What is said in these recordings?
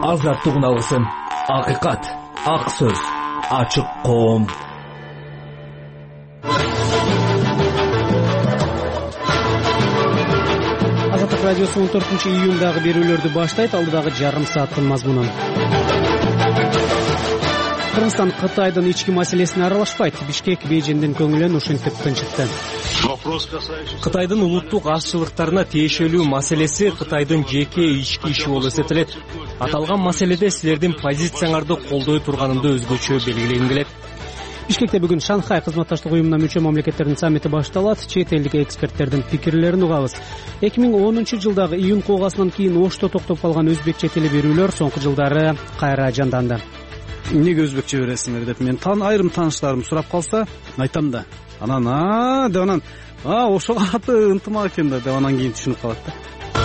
азаттык уналгысын, акыйкат, ак сөз, ачык коом. Азаттык радиосу 14-июндагы берүүлөрдү баштайт. Алдыдагы жарым сааттын мазмунун. Кыргызстан Кытайдын ички маселесине аралашпайт. Бишкек Бейжиңдин көңүлүн ушинтип тынчытты. Кытайдын улуттук азчылыктарына тиешелүү маселеси Кытайдын жеке ички иши болуп эсептелет. Аталган маселеде силердин позицияңарды колдой турганымды өзгөчө белгилегим келет. Бишкекте бүгүн Шанхай кызматташтык уюмуна мүчө мамлекеттердин саммити башталат. Чет элдик эксперттердин пикирлерин угабыз. 2010-жылдагы июнь куугасынан кийин Ошто токтоп калган өзбекче телеберүүлөр соңку жылдары кайра жанданды. Эмнеге өзбекче бересиңер деп мен айрым тааныштарым сурап калса, айтам да. Анан деп анан ошо аты ынтымак экен да деп анан кийин түшүнүп калат да.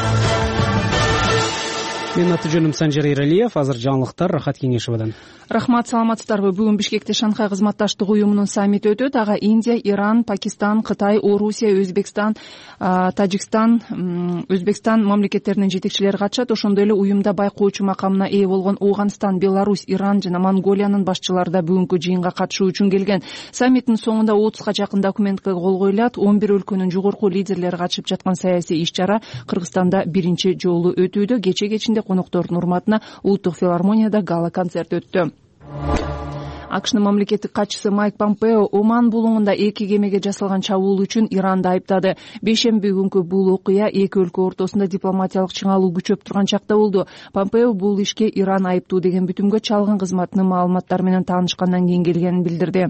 Менин аты жөнүм Санжар Эралиев. Азыр жаңылыктар Рахат Кеңешевадан. Рахмат, саламатсыздарбы? Бүгүн Бишкекте Шанхай кызматташтык уюмунун саммити өтөт. Ага Индия, Иран, Пакистан, Кытай, Орусия, Өзбекстан, Тажикстан, Өзбекстан мамлекеттеринин жетекчилери катышат. Ошондой эле уюмда байкоочу макамына ээ болгон Ооганстан, Беларусь, Иран жана Монголиянын башчылары да бүгүнкү жыйынга катышуу үчүн келген. Саммиттин соңунда 30га жакын документке кол коюлат. 11 өлкөнүн жогорку лидерлери катышып жаткан саясий иш-чара Кыргызстанда биринчи жолу өтүүдө. Кечинде коноктордун урматына Улуттук филармонияда гала концерт өттү. АКШнын мамлекеттик катчысы Майк Помпео Оман булуңунда 2 кемеге жасалган чабуул үчүн Иранды айыптады. Бейшемби күнкү бул окуя эки өлкө ортосунда дипломатиялык чыңалуу күчөп турган чакта болду. Помпео бул ишке Иран айыптуу деген бүтүмгө чалгын кызматынын маалыматтары менен таанышкандан кийин келгенин билдирди.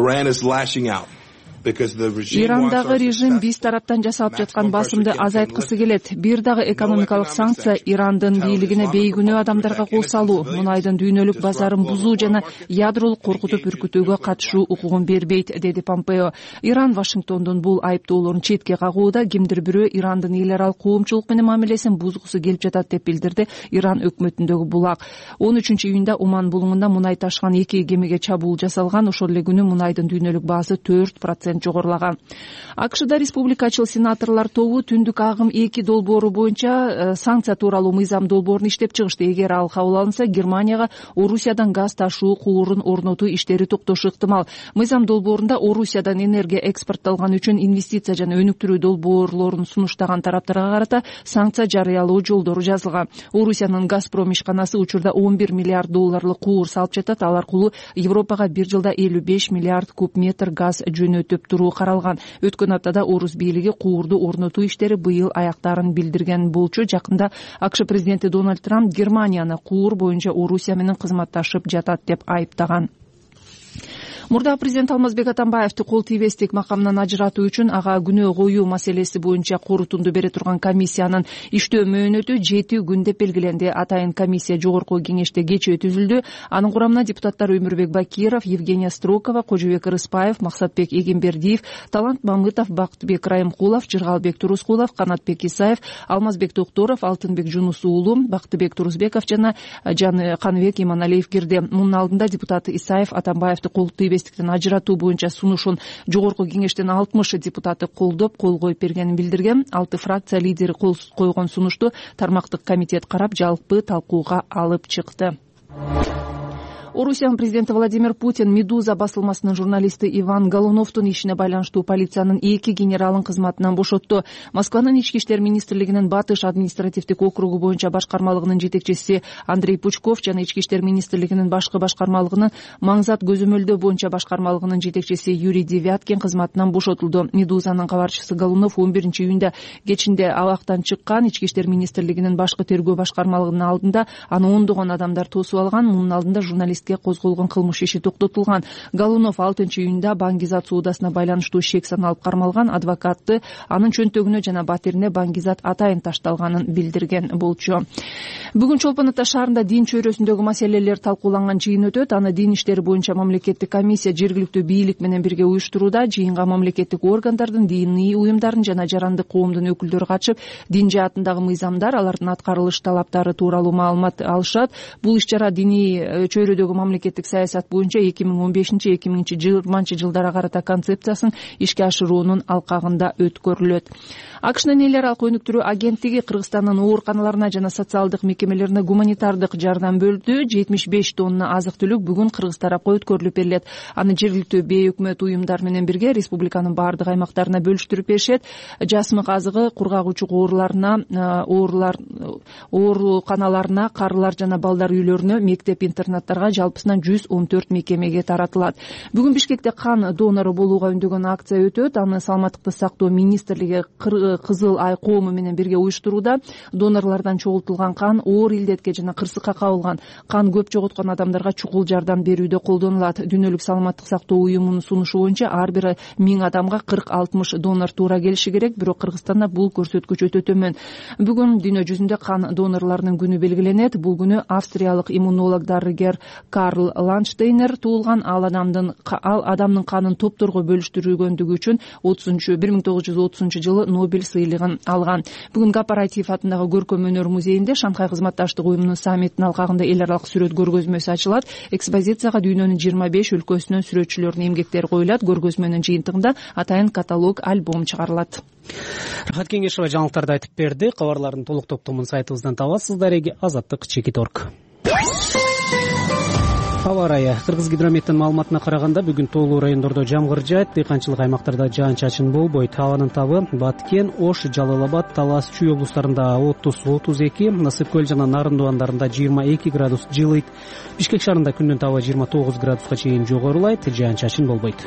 Ирандагы режим биз тараптан жасалып жаткан басымды азайткысы келет. Бир дагы экономикалык санкция Ирандын бийлигине бейгүнөө адамдарга кол салуу, мунайдын дүйнөлүк базарын бузуу жана ядролук коркутуп үркүтүүгө катышуу укугун бербейт, деди Помпео. Иран Вашингтондун бул айыптоолорун четке кагууда, кимдир бирөө Ирандын эл аралык коомчулук менен мамилесин бузгусу келип жатат деп билдирди Иран өкмөтүндөгү булак. 13-июнда Оман булуңунда мунай ташыган 2 кемеге чабуул жасалган. Ошол эле күнү мунайдын дүйнөлүк баасы 4% жогорлаган. АКШда республикачыл сенаторлор тобу түндүк агым 2 долбоору боюнча санкция тууралуу мыйзам долбоорун иштеп чыгышты. Эгер ал кабыл алынса, Германияга Орусиядан газ ташуу куурун орнотуу иштери токтошу ыктымал. Мыйзам долбоорунда Орусиядан энергия экспортталган үчүн инвестиция жана өнүктүрүү долбоорлорун сунуштаган тараптарга карата санкция жарыялоо жолдору жазылган. Орусиянын Газпром ишканасы учурда $11 миллиард куур салып жатат. Ал аркылуу Европага бир жылда 55 миллиард куб метр газ жөнөтүп туруу каралган. Өткөн аптада Орус бийлиги куурду орнотуу иштери быйыл аяктарын билдирген болчу. Жакында АКШ президенти Дональд Трамп Германияны куур боюнча Орусия менен кызматташып жатат деп айыптаган. Мурдагы президент Алмазбек Атамбаевди кол тийбестик макамынан ажыратуу үчүн ага күнөө коюу маселеси боюнча корутунду бере турган комиссиянын иштөө мөөнөтү 7 күн деп белгиленди. Атайын комиссия жогорку кеңеште кечээ түзүлдү. Анын курамына депутаттар Өмүрбек Бакиров, Евгения Строкова, Кожобек Рыспаев, Максатбек Эгембердиев, Талант Мамытов, Бактыбек Райымкулов, Жыргалбек Турускулов, Канатбек Исаев, Алмазбек Токторов, Алтынбек Жунус уулу, Бактыбек Турузбеков жана Каныбек Иманалиев кирди. Мунун алдында депутат Исаев Атамбаевди кол тийбестиктен ажыратуу боюнча сунушун жогорку кеңештен 60 депутаты колдоп, кол коюп бергенин билдирген. 6 фракция лидери кол койгон сунушту тармактык комитет карап, жалпы талкууга алып чыкты. Орусиянын президенти Владимир Путин Медуза басылмасынын журналисти Иван Голуновдун ишине байланыштуу полициянын 2 генералын кызматынан бошотту. Москванын ички иштер министрлигинин Батыш административдик округу боюнча башкармалыгынын жетекчиси Андрей Пучков жана ички иштер министрлигинин башкы башкармалыгынын Маңзат көзөмөлдөө боюнча башкармалыгынын жетекчиси Юрий Девяткин кызматынан бошотулду. Медузанын кабарчысы Голунов 11-июнда кечинде абактан чыккан. Ички иштер министрлигинин башкы тергөө башкармалыгынын алдында аны ондогон адамдар тосуп алган. Мунун алдында журналист козголгон кылмыш иши токтотулган. Голунов 6-июнда Баңгизат суудасына байланыштуу шек саналып кармалган. Адвокаты анын чөнтөгүнө жана батирине Баңгизат атайын ташталганын билдирген болчу. Бүгүн Чолпон Ата шаарында дин чөйрөсүндөгү маселелер талкууланган жыйын өтөт. Аны дин иштери боюнча мамлекеттик комиссия жергиликтүү бийлик менен бирге уюштурууда. Жыйынга мамлекеттик органдардын, диний уюмдардын жана жарандык коомдун өкүлдөрү катышып, дин жаатындагы мыйзамдар, алардын аткарылыш талаптары тууралуу маалымат алышат. Бул иш-чара диний чөйрөдөгү жөнүндөгү мамлекеттик саясат боюнча 2015-2020 жылдара карата концепциясын ишке ашыруунун алкагында өткөрүлөт. АКШнын эл аралык өнүктүрүү агенттиги Кыргызстандын ооруканаларына жана социалдык мекемелерине гуманитардык жардам бөлдү. 75 тонна азык-түлүк бүгүн Кыргыз тарапка өткөрүлүп берилет. Аны жергиликтүү бейөкмөт уюмдар менен бирге республиканын бардык аймактарына бөлүштүрүп беришет. Жасмык азыгы кургагучу ооруларына, ооруканаларына, карылар жана балдар үйлөрүнө, мектеп-интернаттарга жалпысынан 114 мекемеге таратылат. Бүгүн Бишкекте кан донору болууга үндөгөн акция өтөт. Аны Саламаттыкты сактоо министрлиги Кызыл Ай коому менен бирге уюштурууда. Донорлордон чогултулган кан оор илдетке жана кырсыкка кабылган, кан көп жоготкон адамдарга чукул жардам берүүдө колдонулат. Дүйнөлүк саламаттык сактоо уюмунун сунушу боюнча ар бир 1000 адамга 40-60 донор туура келиши керек, бирок Кыргызстанда бул көрсөткүч өтө төмөн. Бүгүн дүйнө жүзүндө кан донорлорунун күнү белгиленет. Бул күнү австриялык иммунолог дарыгер Карл Ланштейнер туулган. Ал адамдын канын топторго бөлүштүрүлгөндүгү үчүн 1930 жылы Нобель сыйлыгын алган. Бүгүн Кооператив атындагы көркөм өнөр музейинде Шанхай кызматташтык уюмунун саммитинин алкагында эл аралык сүрөт көргөзмөсү ачылат. Экспозицияга дүйнөнүн 25 өлкөсүнөн сүрөтчүлөрдүн эмгектери коюлат. Көргөзмөнүн жыйынтыгында атайын каталог, альбом чыгарылат. Рахат Кеңешова жаңылыктарды айтып берди. Кабарлардын толук топтомун сайтыбыздан табасыздар. Азаттык Чекит.орг. Аба ырайы. Кыргызгидрометтин маалыматына караганда бүгүн тоолуу райондордо жамгыр жаат, дыйканчылык аймактарда жаан-чачын болбойт. Абанын табы Баткен, Ош, Жалал Абад, Талас, Чүй облустарында 30-32, Ысык көл жана Нарын дубандарында 22 градус жылыйт. Бишкек шаарында күндүн табы 29 градуска чейин жогорулайт, жаан-чачын болбойт.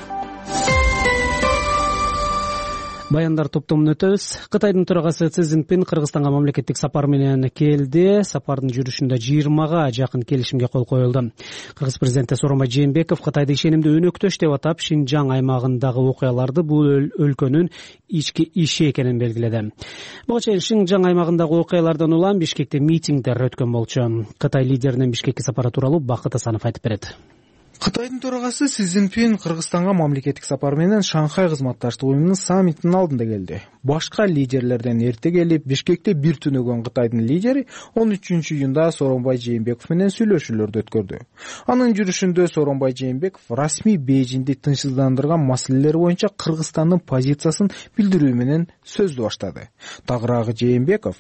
Баяндар топтомун өтөбүз. Кытайдын төрагасы Си Цзиньпин Кыргызстанга мамлекеттик сапар менен келди. Сапардын жүрүшүндө 20га жакын келишимге кол коюлду. Кыргыз президенти Сооронбай Жээнбеков Кытайды ишенимдүү өнөктөш деп атап, Шинжаң аймагындагы окуяларды бул өлкөнүн ички иши экенин белгиледи. Буга чейин Шинжаң аймагындагы окуялардан улам Бишкекте митингдер өткөн болчу. Кытай лидеринин Бишкекке сапары тууралуу Бакыт Асанов айтып берет. Кытайдын төрагасы Си Цзиньпин Кыргызстанга мамлекеттик сапар менен Шанхай кызматташтык уюмунун саммитинин алдында келди. Башка лидерлерден эрте келип, Бишкекте бир түнөгөн Кытайдын лидери 13 июнда Сооронбай Жээнбеков менен сүйлөшүүлөрдү өткөрдү. Анын жүрүшүндө Сооронбай Жээнбеков расмий Бейжиңди тынчсыздандырган маселелер боюнча Кыргызстандын позициясын билдирүү менен сөздү баштады. Тагыраагы Жээнбеков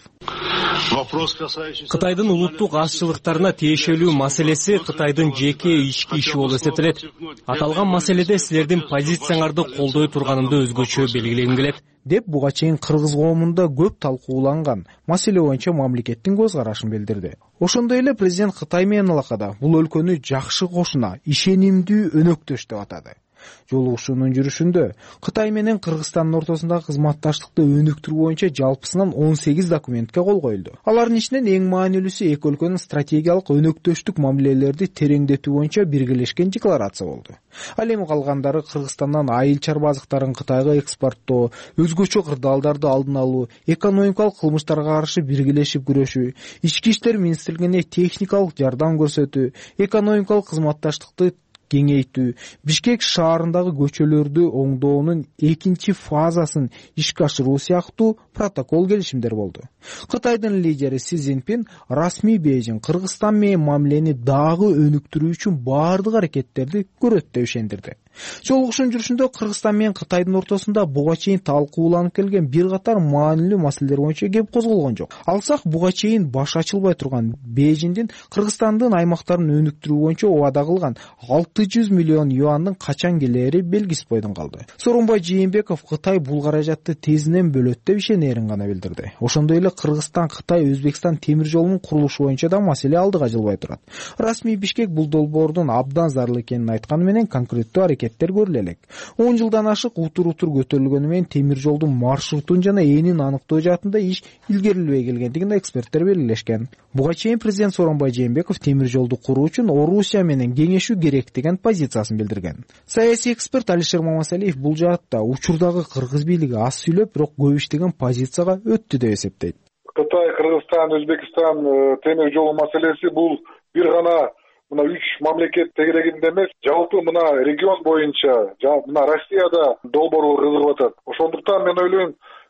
Кытайдын улуттук азчылыктарына тиешелүү маселеси Кытайдын жеке ички иши болуп эсептелет. Аталган маселеде силердин позицияңарды колдой турганымды өзгөчө белгилегим келет. деп буга чейин кыргыз коомунда көп талкууланган маселе боюнча мамлекеттин көз карашын билдирди. Ошондой эле президент Кытай менен алакада бул өлкөнү жакшы кошуна, ишенимдүү өнөктөш деп атады. Жолугушуунун жүрүшүндө Кытай менен Кыргызстандын ортосундагы кызматташтыкты өнүктүрүү боюнча жалпысынан 18 документке кол коюлду. Алардын ичинен эң маанилүүсү эки өлкөнүн стратегиялык өнөктөштүк мамилелерди тереңдетүү боюнча биргелешкен декларация болду. Ал эми калгандары Кыргызстандан айыл чарба азыктарын Кытайга экспорттоо, өзгөчө кырдаалдарды алдын алуу, экономикалык кылмыштарга каршы биргелешип күрөшүү, ички иштер министрлигине техникалык жардам көрсөтүү, экономикалык кызматташтыкты кеңейтүү, Бишкек шаарындагы көчөлөрдү оңдоонун экинчи фазасын ишке ашыруу сыяктуу протокол келишимдер болду. Кытайдын лидери Си Цзиньпин расмий Бейжиң Кыргызстан менен мамилени дагы өнүктүрүү үчүн бардык аракеттерди көрөт деп ишендирди. Жолугушуунун жүрүшүндө Кыргызстан менен Кытайдын ортосунда буга чейин талкууланып келген бир катар маанилүү маселелер боюнча кеп козголгон жок. Алсак буга чейин баш ачылбай турган Бейжиңдин Кыргызстандын аймактарын өнүктүрүү боюнча убада кылган 600 миллион юандын качан келери белгисиз бойдон калды. Сооронбай Жээнбеков Кытай бул каражатты тезинен бөлөт деп ишенерин гана билдирди. Ошондой эле Кыргызстан, Кытай, Өзбекстан темир жолунун курулушу боюнча да маселе алдыга жылбай турат. Расмий Бишкек бул долбоордун абдан зарыл экенин айтканы менен конкреттүү аракеттер көрүлө элек. 10 жылдан ашык утур көтөрүлгөнү менен темир жолдун маршрутун жана энин аныктоо жаатында иш илгерилбей келгендигин эксперттер белгилешкен. Буга чейин президент Сооронбай Жээнбеков темир жолду куруу үчүн Орусия менен кеңешүү керек деген позициясын билдирген. Саясий эксперт Алишер Мамасалиев бул жаатта учурдагы кыргыз бийлиги аз сүйлөп, бирок көп иштеген позицияга өттү деп эсептейт. Кытай, Кыргызстан, Өзбекстан темир жолу маселеси бул бир гана мына 3 мамлекет тегерегинде эмес, жалпы мына регион боюнча, мына Россияда долбоорго кызыгып атат. Ошондуктан мен ойлойм,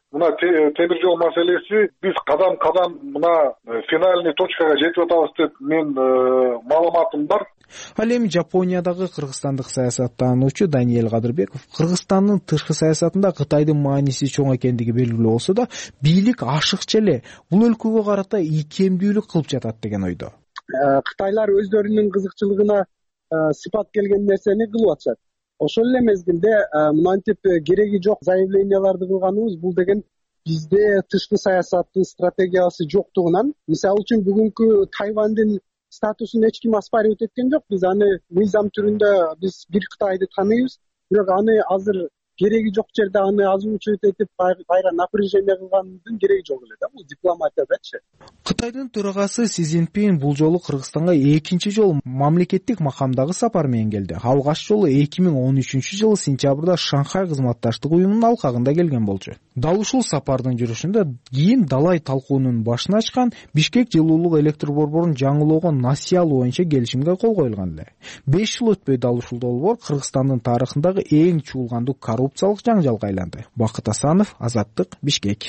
мына темир жол маселеси биз кадам мына финальный точкага жетип атабыз деп мен маалыматым бар. Ал эми Жапониядагы кыргызстандык саясаттануучу Даниэль Кадырбеков Кыргызстандын тышкы саясатында Кытайдын мааниси чоң экендиги белгилүү болсо да, бийлик ашыкча эле бул өлкөгө карата ийкемдүүлүк кылып жатат деген ойдо. Кытайлар өздөрүнүн кызыкчылыгына сыпат келген нерсени кылып атышат. Ошол эле мезгилде мынантип кереги жок заявленияларды кылганыбыз бул деген бизде тышкы саясаттын стратегиясы жоктугунан, мисалы үчүн бүгүнкү Тайвандын статусун эч ким оспаривать эткен жок. Биз аны мыйзам түрүндө биз бир Кытайды тааныйбыз, бирок аны азыр кереги жок жерде аны озвучивать этип кайра напряжение кылгандын кереги жок эле да. Бул дипломатия дачы. Кытайдын төрагасы Си Цзиньпин бул жолу Кыргызстанга экинчи жолу мамлекеттик макамдагы сапар менен келди. Алгач жолу 2013-жылы сентябрда Шанхай кызматташтык уюмунун алкагында келген болчу. Дал ушул сапардын жүрүшүндө кийин далай талкуунун башын ачкан Бишкек жылуулук электр борборун жаңылоого насыя алуу боюнча келишимге кол коюлган эле. 5 жыл өтпөй дал ушул долбоор Кыргызстандын тарыхындагы эң чуулгандуу коррупциялык жаңжалга айланды. Бакыт Асанов, Азаттык, Бишкек.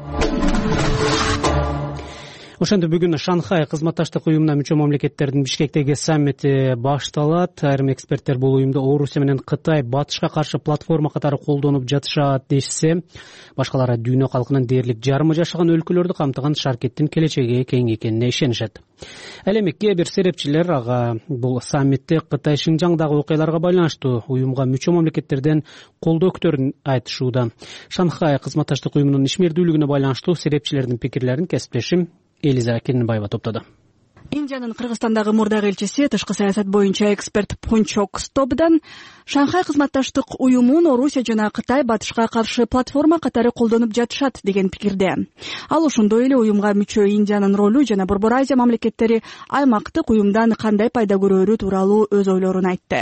Ошондо бүгүн Шанхай кызматташтык уюмуна мүчө мамлекеттердин Бишкектеги саммити башталат. Айрым эксперттер бул уюмда Орусия менен Кытай батышка каршы платформа катары колдонуп жатышат дешсе, башкалары дүйнө калкынын дээрлик жарымы жашаган өлкөлөрдү камтыган шаркеттин келечеги кең экенине ишенишет. Ал эми кээ бир серепчилер бул саммитте Кытай Шинжаңдагы окуяларга байланыштуу уюмга мүчө мамлекеттерден колдоо күтөрүн айтышууда. Шанхай кызматташтык уюмунун ишмердүүлүгүнө байланыштуу серепчилердин пикирлерин кесиптешим Элиза Кенбаева топтоду. Индиянын Кыргызстандагы мурдагы элчиси, тышкы саясат боюнча эксперт Пунчок Стобдан Шанхай кызматташтык уюмун Орусия жана Кытай батышка каршы платформа катары колдонуп жатышат деген пикирде. Ал ошондой эле уюмга мүчө Индиянын ролу жана Борбор Азия мамлекеттери аймактык уюмдан кандай пайда көрөрү тууралуу өз ойлорун айтты.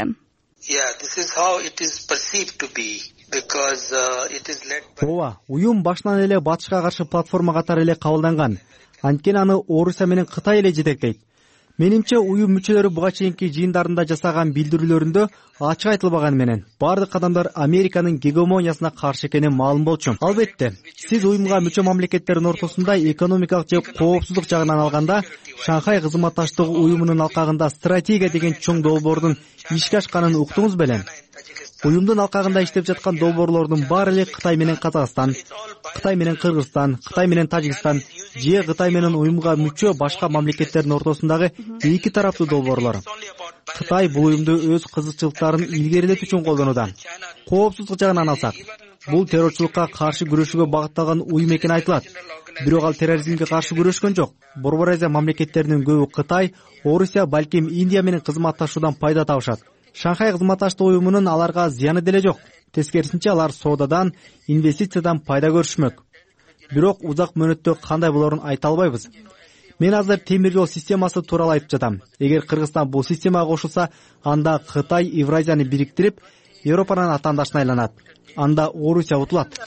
Ооба, уюм башынан эле батышка каршы платформа катары эле кабылданган. Анткени аны Орусия менен Кытай эле жетектейт. Менимче уюм мүчөлөрү буга чейинки жыйындарында жасаган билдирүүлөрүндө ачык айтылбаган менен бардык кадамдар Американын гегемониясына каршы экени маалым болчу. Албетте, сиз уюмга мүчө мамлекеттердин ортосунда экономикалык же коопсуздук жагынан алганда Шанхай кызматташтык уюмунун алкагында стратегия деген чоң долбоордун ишке ашканын уктуңуз белем. Уюмдун алкагында иштеп жаткан долбоорлордун баары эле Кытай менен Казакстан, Кытай менен Кыргызстан, Кытай менен Тажикстан же Кытай менен уюмга мүчө башка мамлекеттердин ортосундагы эки тараптуу долбоорлор. Кытай бул уюмду өз кызыкчылыктарын илгерилетүү үчүн колдонууда. Коопсуздук жагынан алсак, бул террорчулукка каршы күрөшүүгө багытталган уюм экени айтылат. Бирок ал терроризмге каршы күрөшкөн жок. Борбор Азия мамлекеттеринин көбү Кытай, Орусия, балким Индия менен кызматташуудан пайда табышат. Шанхай кызматташтык уюмунун аларга зыяны деле жок. Тескерисинче алар соодадан, инвестициядан пайда көрүшмөк. Бирок узак мөөнөттө кандай болорун айта албайбыз. Мен азыр темир жол системасы тууралуу айтып жатам. Эгер Кыргызстан бул системага кошулса, анда Кытай Евразияны бириктирип, Европанын атаандашына айланат. Анда Орусия утулат.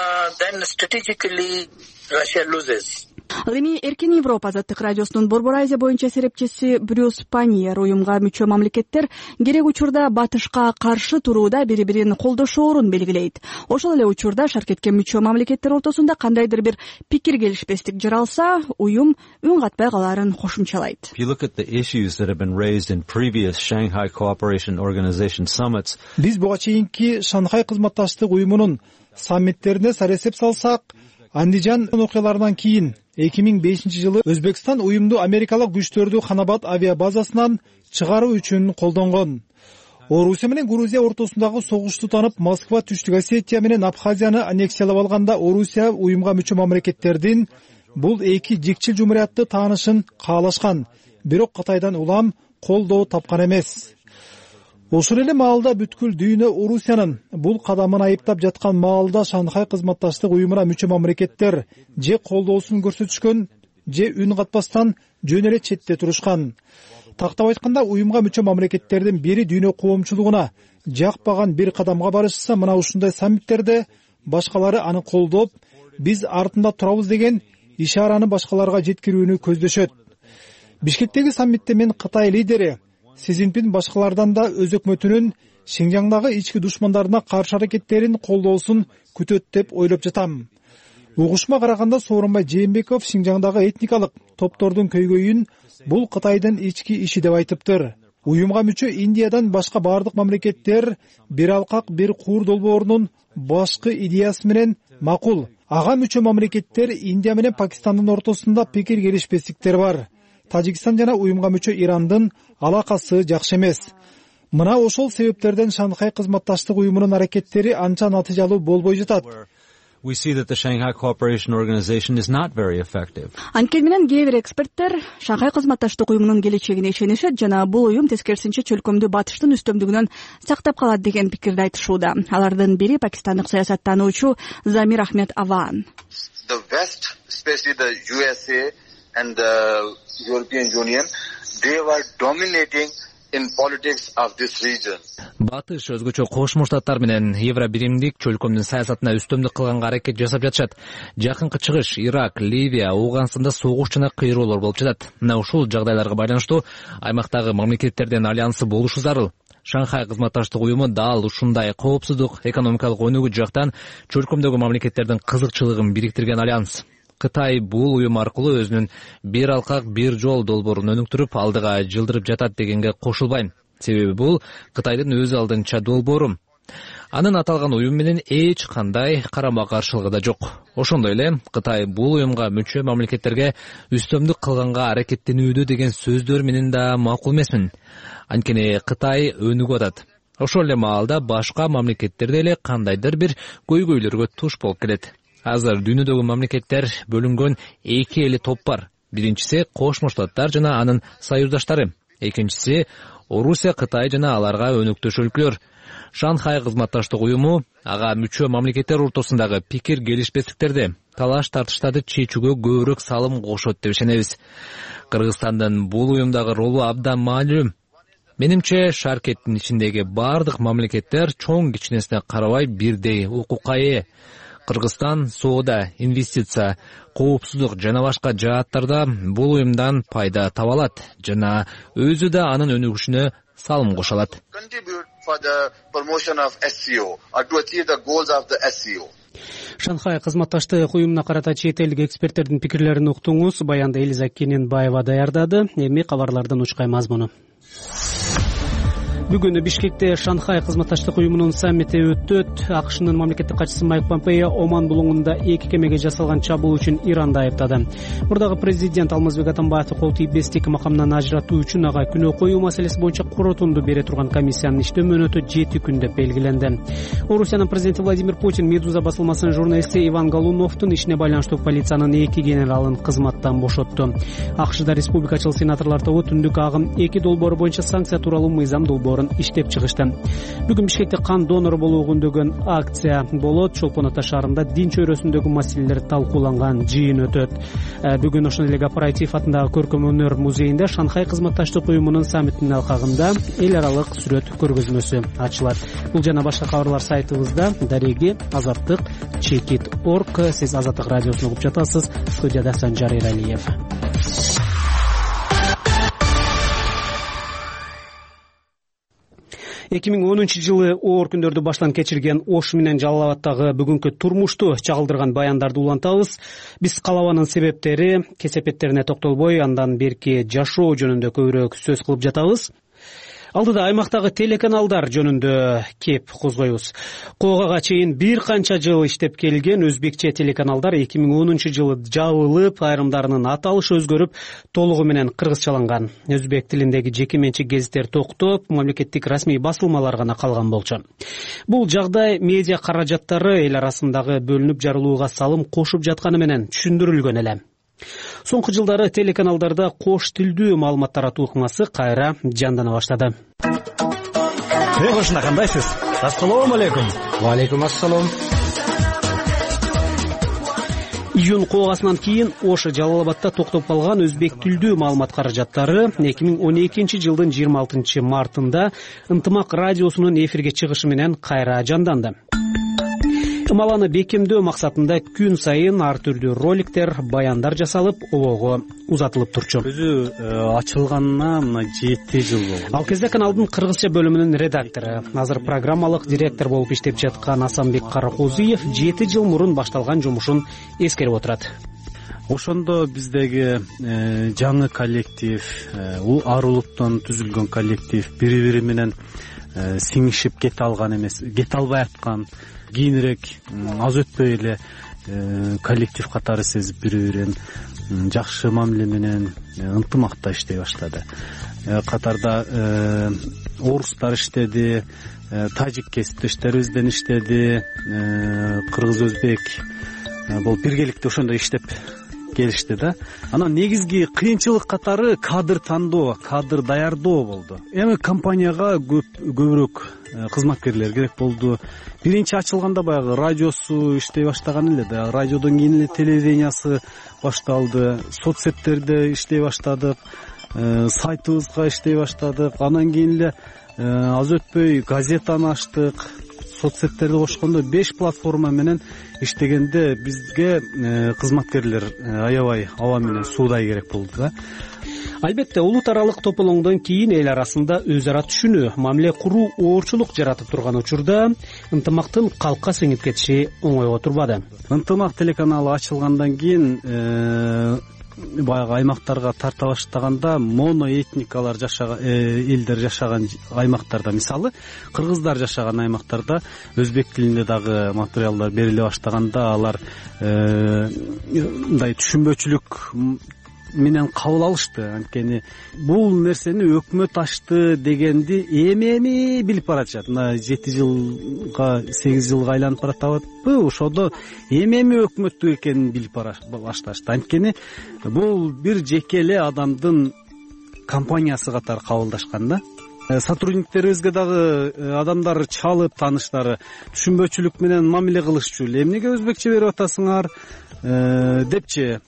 Ал эми Эркин Европа азаттык радиосунун Борбор Азия боюнча серепчиси Брюс Паниер уюмга мүчө мамлекеттер керек учурда батышка каршы турууда бири-бирин колдошоорун белгилейт. Ошол эле учурда шаркетке мүчө мамлекеттер ортосунда кандайдыр бир пикир келишпестик жаралса, уюм үн катпай калаарын кошумчалайт. Биз буга чейинки Шанхай кызматташтык уюмунун саммиттерине саресеп салсак, Андижан окуяларынан кийин 2005-жылы Өзбекстан уюмду америкалык күчтөрдү Ханабад авиабазасынан чыгаруу үчүн колдонгон. Орусия менен Грузия ортосундагы согушту танып, Москва Түштүк Осетия менен Абхазияны аннексиялап алганда Орусия уюмга мүчө мамлекеттердин бул эки жикчил жумуриятты таанышын каалашкан. Бирок Кытайдан улам колдоо тапкан эмес. Ошол эле маалда бүткүл дүйнө Орусиянын бул кадамын айыптап жаткан маалда Шанхай кызматташтык уюмуна мүчө мамлекеттер же колдоосун көрсөтүшкөн, же үн катпастан жөн эле четте турушкан. Тактап айтканда, уюмга мүчө мамлекеттердин бири дүйнө коомчулугуна жакпаган бир кадамга барышса, мына ушундай саммиттерде башкалары аны колдоп, биз артында турабыз деген ишараны башкаларга жеткирүүнү көздөшөт. Бишкектеги саммитте мен Кытай лидери Си Цзиньпин башкалардан да өз өкмөтүнүн Шинжаңдагы ички душмандарына каршы аракеттерин колдоосун күтөт деп ойлоп жатам. Угушма караганда Сооронбай Жээнбеков Шинжаңдагы этникалык топтордун көйгөйүн бул Кытайдын ички иши деп айтыптыр. Уюмга мүчө Индиядан башка бардык мамлекеттер бир алкак бир куур долбоорунун башкы идеясы менен макул. Ага мүчө мамлекеттер Индия менен Пакистандын ортосунда пикир келишпестиктер бар. Тажикстан жана уюмга мүчө Ирандын алакасы жакшы эмес. Мына ошол себептерден Шанхай кызматташтык уюмунун аракеттери анча натыйжалуу болбой жатат. We see that the Shanghai Cooperation Organization is not very effective. Анткени менен кээ бир эксперттер Шанхай кызматташтык уюмунун келечегине ишенишет жана бул уюм тескерисинче чөлкөмдү батыштын үстөмдүгүнөн сактап калат деген пикирди айтышууда. Алардын бири пакистандык саясаттануучу Замир Ахмед Аван. The West, especially the USA and the European Union, they were dominating in politics of this region. Батыш өзгөчө Кошмо Штаттар менен Евробиримдик чөлкөмдүн саясатына үстөмдүк кылганга аракет жасап жатышат. Жакынкы чыгыш Ирак, Ливия, Ауганстанда согуш жана кыйроолор болуп жатат. Мына ушул жагдайларга байланыштуу аймактагы мамлекеттердин альянсы болушу зарыл. Шанхай кызматташтык уюму дал ушундай коопсуздук, экономикалык өнүгүү жактан чөлкөмдөгү мамлекеттердин кызыкчылыгын бириктирген альянс. Кытай бул уюм аркылуу өзүнүн бир алкак бир жол долбоорун өнүктүрүп, алдыга жылдырып жатат дегенге кошулбайм. Себеби бул Кытайдын өз алдынча долбоору. Анын аталган уюм менен эч кандай карама-каршылыгы да жок. Ошондой эле Кытай бул уюмга мүчө мамлекеттерге үстөмдүк кылганга аракеттенүүдө деген сөздөр менен да макул эмесмин. Анткени Кытай өнүгүп атат. Ошол эле маалда башка мамлекеттер деле кандайдыр бир көйгөйлөргө туш болуп келет. Азыр дүйнөдөгү мамлекеттер бөлүнгөн эки эле топ бар. Биринчиси Кошмо Штаттар жана анын союздаштары. Экинчиси Орусия, Кытай жана аларга өнөктөш өлкөлөр. Шанхай кызматташтык уюму ага мүчө мамлекеттер ортосундагы пикир келишпестиктерди, талаш тартыштарды чечүүгө көбүрөөк салым кошот деп ишенебиз. Кыргызстандын бул уюмдагы ролу абдан маанилүү. Менимче шаркеттин ичиндеги бардык мамлекеттер чоң кичинесине карабай бирдей укукка ээ. Кыргызстан соода, инвестиция, коопсуздук жана башка жааттарда бул уюмдан пайда таба алат жана өзү да анын өнүгүшүнө салым кошо алат. Шанхай кызматташтык уюмуна карата чет элдик эксперттердин пикирлерин уктуңуз. Баянды Элиза Кененбаева даярдады. Эми кабарлардын учкай мазмуну. Бүгүн Бишкекте Шанхай кызматташтык уюмунун саммити өтөт. АКШнын мамлекеттик катчысы Майк Помпео Оман булуңунда эки кемеге жасалган чабуул үчүн Иранды айыптады. Мурдагы президент Алмазбек Атамбаевди кол тийбестик макамынан ажыратуу үчүн ага күнөө коюу маселеси боюнча коротунду бере турган комиссиянын иштөө мөөнөтү 7 күн деп белгиленди. Орусиянын президенти Владимир Путин Медуза басылмасынын журналисти Иван Голуновдун ишине байланыштуу полициянын эки генералын кызматтан бошотту. АКШда республикачыл сенаторлор тобу түндүк агым 2 долбоору боюнча санкция тууралуу мыйзам долбоорун иштеп чыгышты. Бүгүн Бишкекте кан донору болуу күндөгөн акция болот. Чолпон Ата шаарында дин чөйрөсүндөгү маселелер талкууланган жыйын өтөт. Бүгүн ошондой эле Гапараев атындагы көркөм өнөр музейинде Шанхай кызматташтык уюмунун саммитинин алкагында эл аралык сүрөт көргөзмөсү ачылат. Бул жана башка кабарлар сайтыбызда дареги азаттык chekit.org. Сиз Азаттык радиосун угуп жатасыз. Студияда Санжар Эралиев. 2010 жылы оор күндөрдү баштан кечирген Ош менен Жалал Абадтагы бүгүнкү турмушту чагылдырган баяндарды улантабыз. Биз калабанын себептери, кесепеттерине токтолбой, андан берки жашоо жөнүндө көбүрөөк сөз кылып жатабыз. Алдыда аймактагы телеканалдар жөнүндө кеп козгойбуз. Когага чейин бир канча жыл иштеп келген өзбекче телеканалдар 2010 жылы жабылып, айрымдарынын аталышы өзгөрүп, толугу менен кыргызчаланган. Өзбек тилиндеги жеке менчик гезиттер токтоп, мамлекеттик расмий басылмалар гана калган болчу. Бул жагдай медиа каражаттары эл арасындагы бөлүнүп жарылууга салым кошуп жатканы менен түшүндүрүлгөн эле. Соңку жылдары телеканалдарда кош тилдүү маалымат таратуу ыкмасы кайра жандана баштады. Кошна, кандайсыз? Ассалому алейкум. Ва алейкум ассалам. Июнь когасынан кийин Ош Жалал Абадта токтоп калган өзбек тилдүү маалымат каражаттары 2012 жылдын 26 мартында Ынтымак радиосунун эфирге чыгышы менен кайра жанданды. ыкмаланы бекемдөө максатында күн сайын ар түрдүү роликтер, баяндар жасалып, обого узатылып турчу. Өзү ачылганына мына 7 жыл болду. Ал кезде каналдын кыргызча бөлүмүнүн редактору, азыр программалык директор болуп иштеп жаткан Асанбек Каракозуев 7 жыл мурун башталган жумушун эскерип отурат. Ошондо биздеги жаңы коллектив, ар улуттан түзүлгөн коллектив бири-бири менен сиңишип кете алган эмес, кете албай аткан, кийинирээк аз өтпөй эле коллектив катары сезип бири-бирин жакшы мамиле менен ынтымакта иштей баштады. Катарда орустар иштеди, тажик кесиптештерибизден иштеди, кыргыз, өзбек болуп биргеликте ошондой иштеп келишти да. Анан негизги кыйынчылык катары кадр тандоо, кадр даярдоо болду. Эми компанияга көбүрөөк кызматкерлер керек болду. Биринчи ачылганда баягы радиосу иштей баштаган эле да, радиодон кийин эле телевидениясы башталды, соцсеттерде иштей баштадык, сайтыбызга иштей баштадык, анан кийин эле аз өтпөй газетаны ачтык. Соцсеттерди кошкондо 5 платформа менен иштегенде бизге кызматкерлер аябай аба менен суудай керек болду да. Албетте, улут аралык тополоңдон кийин эл арасында өз ара түшүнүү, мамиле куруу оорчулук жаратып турган учурда ынтымактын калкка сиңип кетиши оңойго турбады. Ынтымак телеканалы ачылгандан кийин баягы аймактарга тарта баштаганда моноэтникалар жашаган элдер жашаган аймактарда, мисалы кыргыздар жашаган аймактарда өзбек тилинде дагы материалдар бериле баштаганда алар мындай түшүнбөчүлүк менен кабыл алышты. Анткени бул нерсени өкмөт ачты дегенди эми билип баратышат. Мына 7 жылга 8 жылга айланып баратабы, ошодо эми өкмөттүк экенин билип башташты. Анткени бул бир жеке эле адамдын компаниясы катары кабылдашкан да. Сотрудниктерибизге дагы адамдар чалып, тааныштары түшүнбөчүлүк менен мамиле кылышчу. Эмнеге өзбекче берип атасыңар депчи.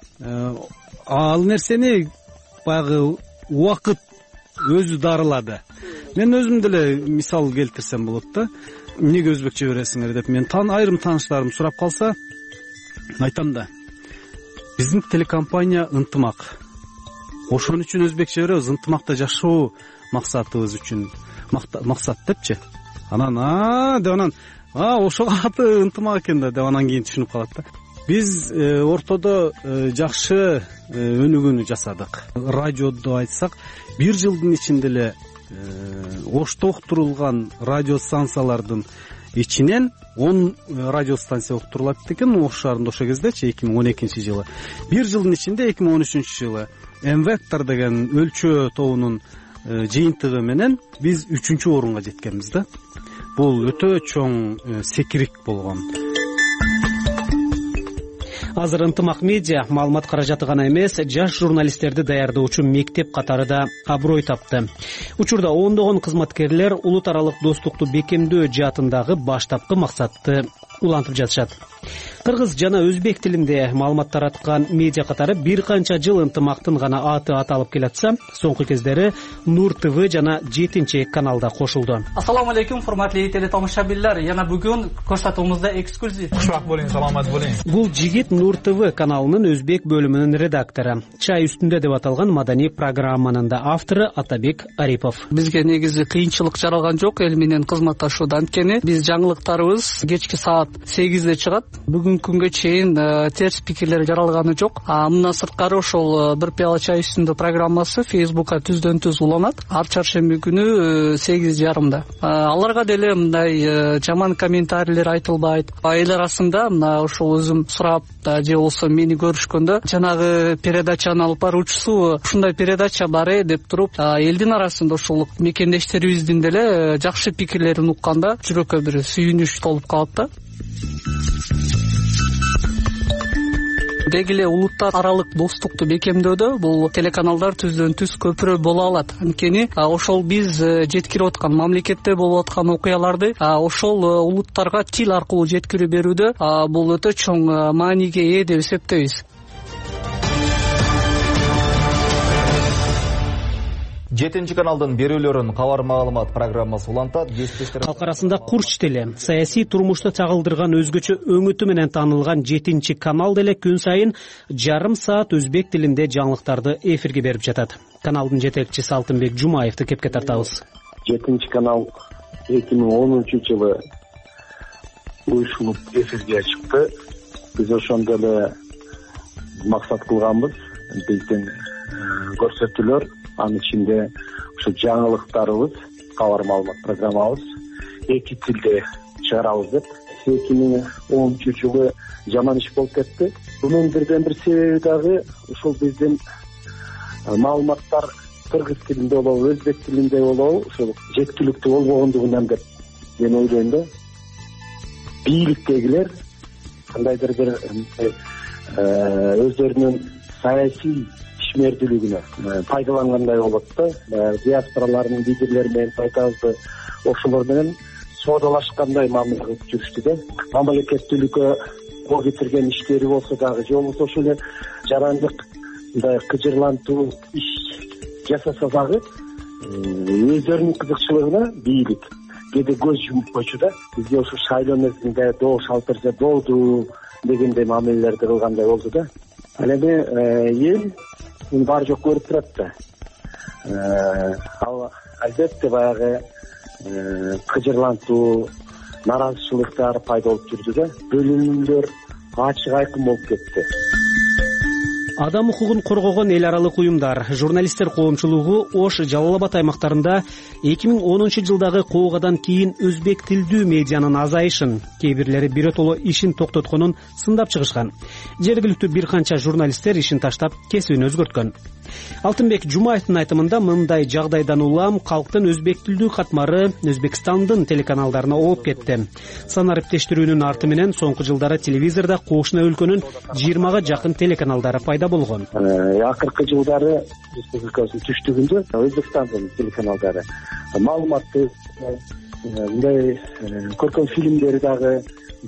Ал нерсени баягы убакыт өзү дарылады. Мен өзүм деле мисал келтирсем болот да. Эмнеге өзбекче бересиңер деп мен айрым тааныштарым сурап калса, айтам да. Биздин телекомпания ынтымак. Ошон үчүн өзбекче беребиз, ынтымакта жашоо максатыбыз үчүн максат депчи. Анан деп анан ошого аты ынтымак экен да деп анан кийин түшүнүп калат да. Биз ортодо жакшы өнүгүүнү жасадык. Радиодо айтсак, 1 жылдын ичинде эле Ошто уктурулган радио станциялардын ичинен 10 радио станция уктурулат экен Ош шаарында ошо кездечи 2012 жылы. 1 жылдын ичинде 2013 жылы Мвектор деген өлчөө тобунун жыйынтыгы менен биз 3-орунга жеткенбиз да. Бул өтө чоң секирик болгон. Азыр ынтымак медиа маалымат каражаты гана эмес, жаш журналисттерди даярдоочу мектеп катары да аброй тапты. Учурда ондогон кызматкерлер улут аралык достукту бекемдөө жаатындагы баштапкы максатты улантып жатышат. Кыргыз жана өзбек тилинде маалымат тараткан медиа катары бир канча жыл ынтымактын гана аты аталып келатса, соңку кездери Нур ТВ жана 7 каналда кошулду. Ассаламу алейкум, урматтуу телетомошобирлер. Жана бүгүн көрсөтүүбүздө эксклюзив. Кушбак болуң, саламат болуң. Бул жигит Нур ТВ каналынын өзбек бөлүмүнүн редактору. Чай үстүндө деп аталган маданий программанын да автору Атабек Арипов. Бизге негизи кыйынчылык жаралган жок эл менен кызматташуудан. Анткени биз жаңылыктарыбыз кечки саат 8-де чыгат. Бүгүнкү күнгө чейин терс пикирлер жаралганы жок. Мындан сырткары ошол бир пияла чай үстүндө программасы Facebook'ка түздөн-түз уланат. Ар чаршемби күнү 8:30. Аларга деле мындай жаман комментарийлер айтылбайт. Эл арасында мына ошол өзүм сурап же болсо мени көрүшкөндө жанагы передачаны алып баруучусу ушундай передача бар деп туруп, элдин арасында ошол мекендештерибиздин деле жакшы пикирлерин укканда жүрөккө бир сүйүнүч толуп калат да. Деги эле улуттар аралык достукту бекемдөөдө бул телеканалдар түздөн-түз көпүрө боло алат. Анткени ошол биз жеткирип аткан мамлекетте болуп аткан окуяларды ошол улуттарга тил аркылуу жеткирип берүүдө бул өтө чоң мааниге ээ деп эсептейбиз. 7 каналдын берүүлөрүн кабар маалымат программасы улантат. Калк арасында Курч теле саясий турмушта чагылдырган өзгөчө өңүтү менен таанылган 7 канал деле күн сайын жарым саат өзбек тилинде жаңылыктарды эфирге берип жатат. Каналдын жетекчиси Алтынбек Жумаевди кепке тартабыз. 7 канал 2010-жылы уюшулуп эфирге чыкты. Биз ошондо эле максат кылганбыз. Биздин көрсөтүүлөр анын ичинде ушу жаңылыктарыбыз, кабар маалымат программабыз 2 тилде чыгарабыз деп. 2010-жылы жаман иш болуп кетти. Бунун бирден бир себеби дагы ушул биздин маалыматтар кыргыз тилинде болобу, өзбек тилинде болобу, ушул жеткиликтүү болбогондугунан деп мен ойлойм да. Бийликтегилер кандайдыр бир өздөрүнүн саясий ишмердүүлүгүнө пайдалангандай болот да. Диаспоралардын лидерлери менен айтабызды, ошолор менен соодалашкандай мамиле кылып жүрүштү да. Мамлекеттүүлүккө кол кетирген иштери болсо дагы, же болбосо ошол эле жарандык мындай кыжырлантуу иш жасаса дагы өздөрүнүн кызыкчылыгына бийлик кээде көз жумуп койчу да. Бизге ошо шайлоо мезгилинде добуш алып берсе болду дегендей мамилелерди кылгандай болду да. Ал эми эл муну баары жок көрүп турат да. Ал албетте баягы кыжырлантуу, наразычылыктар пайда болуп жүрдү да. Бөлүнүүлөр ачык айкын болуп кетти. Адам укугун коргогон эл аралык уюмдар, журналисттер коомчулугу Ош, Жалал Абад аймактарында 2010-жылдагы куугадан кийин өзбек тилдүү медианын азайышын, кээ бирлери биротоло ишин токтотконун сындап чыгышкан. Жергиликтүү бир канча журналисттер ишин таштап, кесибин өзгөрткөн. Алтынбек Жумаевдин айтымында мындай жагдайдан улам калктын өзбек тилдүү катмары Өзбекстандын телеканалдарына ооп кетти. Санариптештирүүнүн арты менен соңку жылдары телевизордо кошуна өлкөнүн 20га жакын телеканалдары пайда болгон. Акыркы жылдары республикабыздын түштүгүндө Өзбекстандын телеканалдары маалыматты, мындай көркөм фильмдери дагы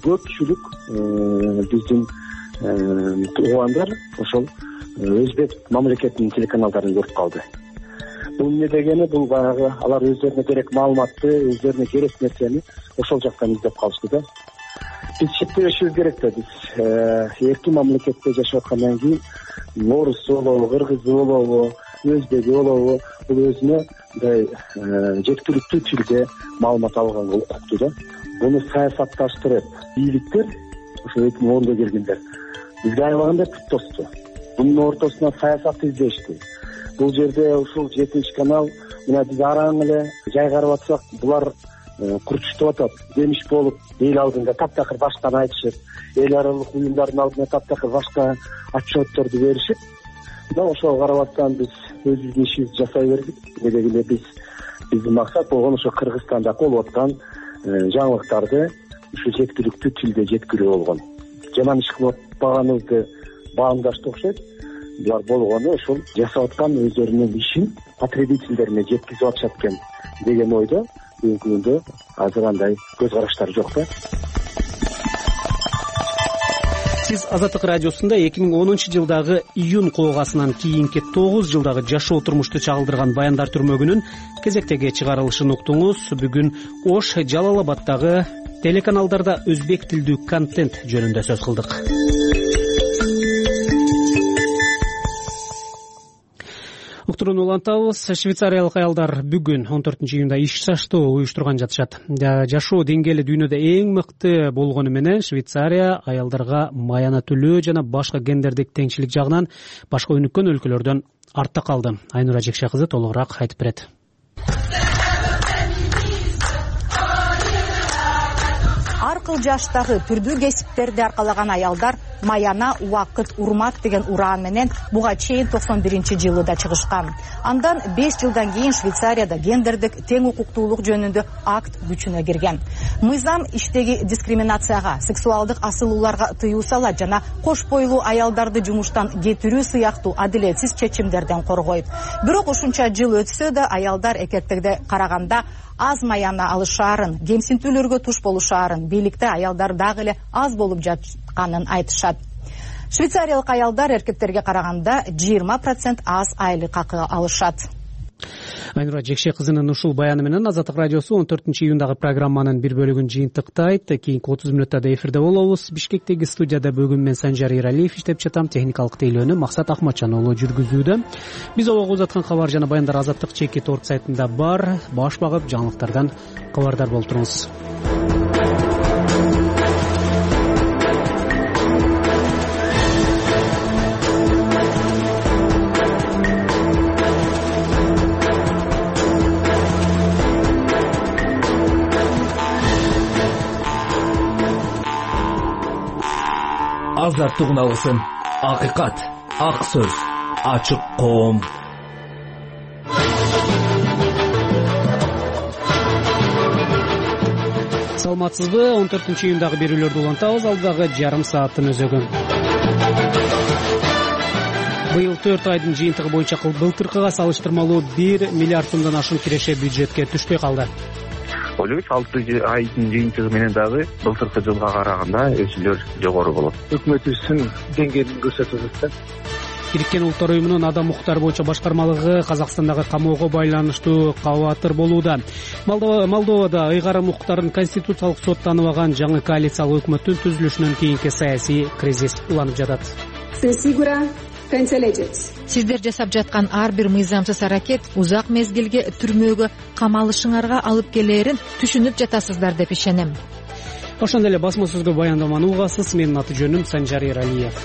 көпчүлүк биздин туугандар ошол өзбек мамлекетинин телеканалдарын көрүп калды. Бул эмне дегени? Бул баягы алар өздөрүнө керек маалыматты, өздөрүнө керек нерсени ошол жактан издеп калышты да. Биз чектешибиз керек да. Биз эркин мамлекетте жашап аткандан кийин орусу болобу, кыргызы болобу, өзбеги болобу, бул өзүнө мындай жеткиликтүү тилде маалымат алганга укуктуу да. Буну саясатташтырып, бийликтер ошо 2010-да келгендер бизге аябагандай пут тосту. Bunun ортосуна саясат издешти. Бул жерде ушул 7 канал мына биз араң эле жайгарып атсак, булар курчуштуп атат. Демиш болуп, эл алдында таптакыр баштан айтышып, эл аралык уюмдардын алдына таптакыр башка отчетторду беришип, да ошого карап аткан биз өзүбүздүн ишибизди жасай бердик. Дегенде биздин максат болгон ошо Кыргызстанда болуп аткан жаңылыктарды ушу жеткиликтүү тилде жеткирүү болгон. Жаман иш кылып атпаганыбызды баамдашты окшойт. Булар болгону ошол жасап аткан өздөрүнүн ишин потребительдерине жеткизип атышат экен деген ойдо бүгүнкү күндө азыр андай көз караштар жок да. Сиз Азаттык радиосунда 2010-жылдагы июнь куугасынан кийинки 9 жылдагы жашоо турмушту чагылдырган баяндар түрмөгүнүн кезектеги чыгарылышын уктуңуз. Бүгүн Ош, Жалал Абаддагы телеканалдарда өзбек тилдүү контент жөнүндө сөз кылдык. Уктурууну улантабыз. Швейцариялык аялдар бүгүн 14-июнда иш шаштоо уюштурган жатышат. Жашоо деңгээли дүйнөдө эң мыкты болгону менен Швейцария аялдарга маяна төлөө жана башка гендердик теңчилик жагынан башка өнүккөн өлкөлөрдөн артта калды. Айнура Жекше кызы толугураак айтып берет. Ар кыл жаштагы түрдүү кесиптерди аркалаган аялдар маяна, убакыт, урмат деген ураан менен буга чейин 91-жылда чыгышкан. Андан 5 жылдан кийин Швейцарияда гендердик тең укуктуулук жөнүндө акт күчүнө кирген. Мыйзам иштеги дискриминацияга, сексуалдык асылууларга тыюу салат жана кош бойлуу аялдарды жумуштан кетирүү сыяктуу адилетсиз чечимдерден коргойт. Бирок ушунча жыл өтсө да аялдар эркектерге караганда аз маяна алышаарын, кемсинтүүлөргө туш болушаарын, бийликте аялдар дагы эле аз болуп жатканын айтышат. Швейцариялык аялдар эркектерге караганда 20% аз айлык акы алышат. Айнура Жекше кызынын ушул баяны менен Азаттык радиосу 14-июндагы программанын бир бөлүгүн жыйынтыктайт. Кийинки 30 мүнөттө эфирде болобуз. Бишкектеги студияда бүгүн мен Санжар Иралиев иштеп жатам. Техникалык тейлөөнү Максат Ахматжан уулу жүргүзүүдө. Биз обого узаткан кабар жана баяндар Азаттык чеки торт сайтында бар. Баш багып жаңылыктардан кабардар болуп туруңуз. Азаттык алгысын, акыйкат, ак сөз, ачык коом. Саламатсызбы? 14-июндагы берүүлөрдү улантабыз. Алдагы жарым сааттын өзөгү. Быйыл 4 айдын жыйынтыгы боюнча былтыркыга салыштырмалуу 1 миллиард сомдон ашуун киреше бюджетке түшпөй калды. Ойлойбуз 6 айдын жыйынтыгы менен дагы былтыркы жылга караганда өсүүлөр жогору болот. Өкмөтүбүздүн деңгээлин көрсөтүп атат. Бириккен Улуттар уюмунун Адам укуктары боюнча башкармалыгы Казакстандагы камоого байланыштуу кабатыр болууда. Молдовада ыйгарым укуктарын конституциялык сот тааныбаган жаңы коалициялык өкмөттүн түзүлүшүнөн кийинки саясий кризис уланып жатат. Сиздер жасап жаткан ар бир мыйзамсыз аракет узак мезгилге түрмөгө камалышыңарга алып келерин түшүнүп жатасыздар деп ишенем. Ошондой эле басма сөзгө баяндаманы угасыз. Менин аты жөнүм Санжар Иралиев.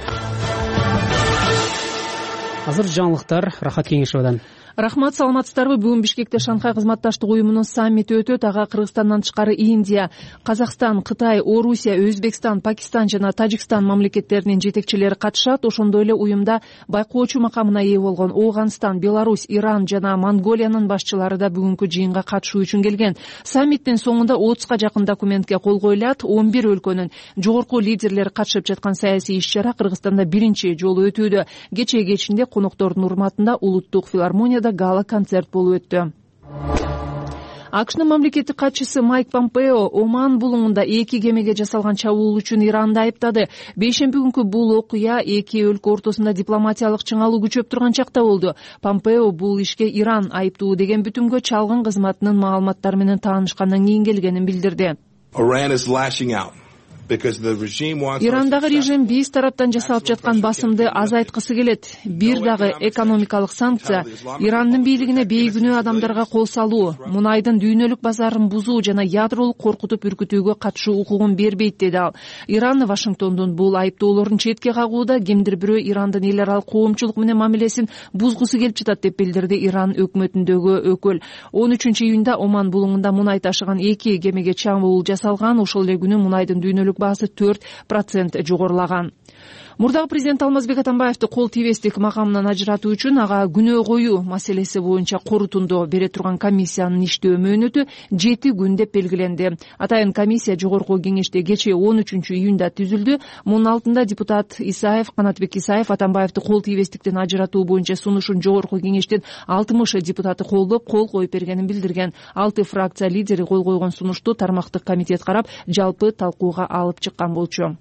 Азыр жаңылыктар Рахат Кеңешовдон. Рахмат, саламатсыздарбы? Бүгүн Бишкекте Шанхай кызматташтык уюмунун саммити өтөт. Ага Кыргызстандан тышкары Индия, Казакстан, Кытай, Орусия, Өзбекстан, Пакистан жана Тажикстан мамлекеттеринин жетекчилери катышат. Ошондой эле уюмда байкоочу макамына ээ болгон Ооганстан, Беларусь, Иран жана Монголиянын башчылары да бүгүнкү жыйынга катышуу үчүн келген. Саммиттин соңунда 30га жакын документке кол коюлат. 11 өлкөнүн жогорку лидерлери катышып жаткан саясий иш-чара Кыргызстанда биринчи жолу өтүүдө. Кечээ кечинде коноктордун урматында улуттук филармонияда гала-концерт болуп өттү. АКШнын мамлекеттик катчысы Майк Помпео Оман булуңунда 2 кемеге жасалган чабуул үчүн Иранды айыптады. Бейшемби күнкү бул окуя 2 өлкө ортосунда дипломатиялык чыңалуу күчөп турган чакта болду. Помпео бул ишке Иран айыптуу деген бүтүмгө чалгын кызматынын маалыматтары менен таанышкандан кийин келгенин билдирди. Ирандагы режим биз тараптан жасалып жаткан басымды азайткысы келет. Бир дагы экономикалык санкция, Ирандын бийлигине бейгүнөө адамдарга кол салуу, мунайдын дүйнөлүк базарын бузуу жана ядролук коркутуп үркүтүүгө катышуу укугун бербейт, деди ал. Иран Вашингтондун бул айыптоолорун четке кагууда, кимдир бирөө Ирандын эл аралык коомчулук менен мамилесин бузгусу келип жатат деп билдирди Иран өкмөтүндөгү өкүл. 13-июнда Оман булуңунда мунай ташыган 2 кемеге чабуул жасалган. Ошол эле күнү мунайдын дүйнөлүк баасы 4% жогорулаган. Мурдагы президент Алмазбек Атамбаевди кол тийбестик макамынан ажыратуу үчүн ага күнөө коюу маселеси боюнча корутунду бере турган комиссиянын иштөө мөөнөтү 7 күн деп белгиленди. Атайын комиссия жогорку кеңеште кечээ 13-июнда түзүлдү. Мунун алдында депутат Канатбек Исаев Атамбаевди кол тийбестиктен ажыратуу боюнча сунушун жогорку кеңештин 60 депутаты колдоп кол коюп бергенин билдирген. 6 фракция лидери кол койгон сунушту тармактык комитет карап, жалпы талкууга алып чыккан болчу.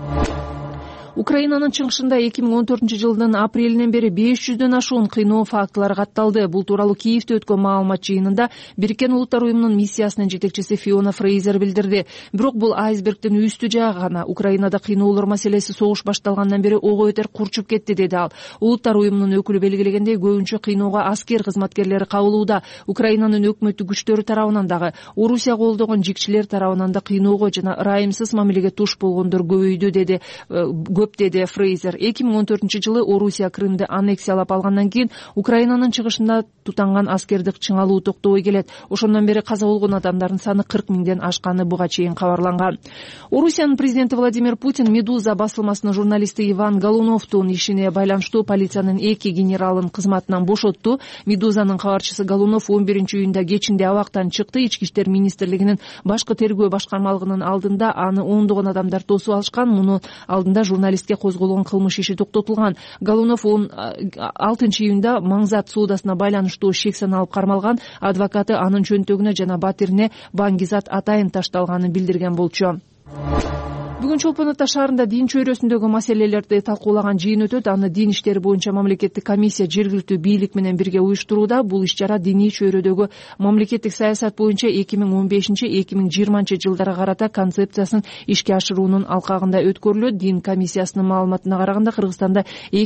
Украинанын чыгышында 2014-жылдын апрелинен бери 500дөн ашуун кыйноо фактылары катталды. Бул тууралуу Киевде өткөн маалымат жыйынында Бириккен Улуттар уюмунун миссиясынын жетекчиси Фиона Фрейзер билдирди. Бирок бул айсбергдин үстү жагы гана. Украинада кыйноолор маселеси согуш башталгандан бери ого бетер курчуп кетти, деди ал. Улуттар уюмунун өкүлү белгилегендей, көбүнчө кыйноого аскер кызматкерлери кабылууда. Украинанын өкмөттүк күчтөрү тарабынан дагы, Орусия колдогон жикчилер тарабынан да кыйноого жана ырайымсыз мамилеге туш болгондор көбөйдү, деди Фрейзер. 2014-жылы Орусия Крымды аннексиялап алгандан кийин Украинанын чыгышында тутанган аскердик чыңалуу токтобой келет. Ошондон бери каза болгон адамдардын саны 40 миңден ашканы буга чейин кабарланган. Орусиянын президенти Владимир Путин Медуза басылмасынын журналисти Иван Голуновдун ишине байланыштуу полициянын 2 генералын кызматынан бошотту. Медузанын кабарчысы Голунов 11-июнда кечинде абактан чыкты. Ички иштер министрлигинин башкы тергөө башкармалыгынын алдында аны ондогон адамдар тосуп алышкан. Муну алдында журналистке козголгон кылмыш иши токтотулган. Голунов 6-июнда Маңзат суудасына байланыштуу шек саналып кармалган. Адвокаты анын чөнтөгүнө жана батирине Баңгизат Атайын ташталганын билдирген болчу. Бүгүн Чолпон Ата шаарында дин чөйрөсүндөгү маселелерди талкуулаган жыйын өтөт. Аны дин иштери боюнча мамлекеттик комиссия жергиликтүү бийлик менен бирге уюштурууда. Бул иш-чара диний чөйрөдөгү мамлекеттик саясат боюнча 2015-2020 жылдара карата концепциясын ишке ашыруунун алкагында өткөрүлөт. Дин комиссиясынын маалыматына караганда Кыргызстанда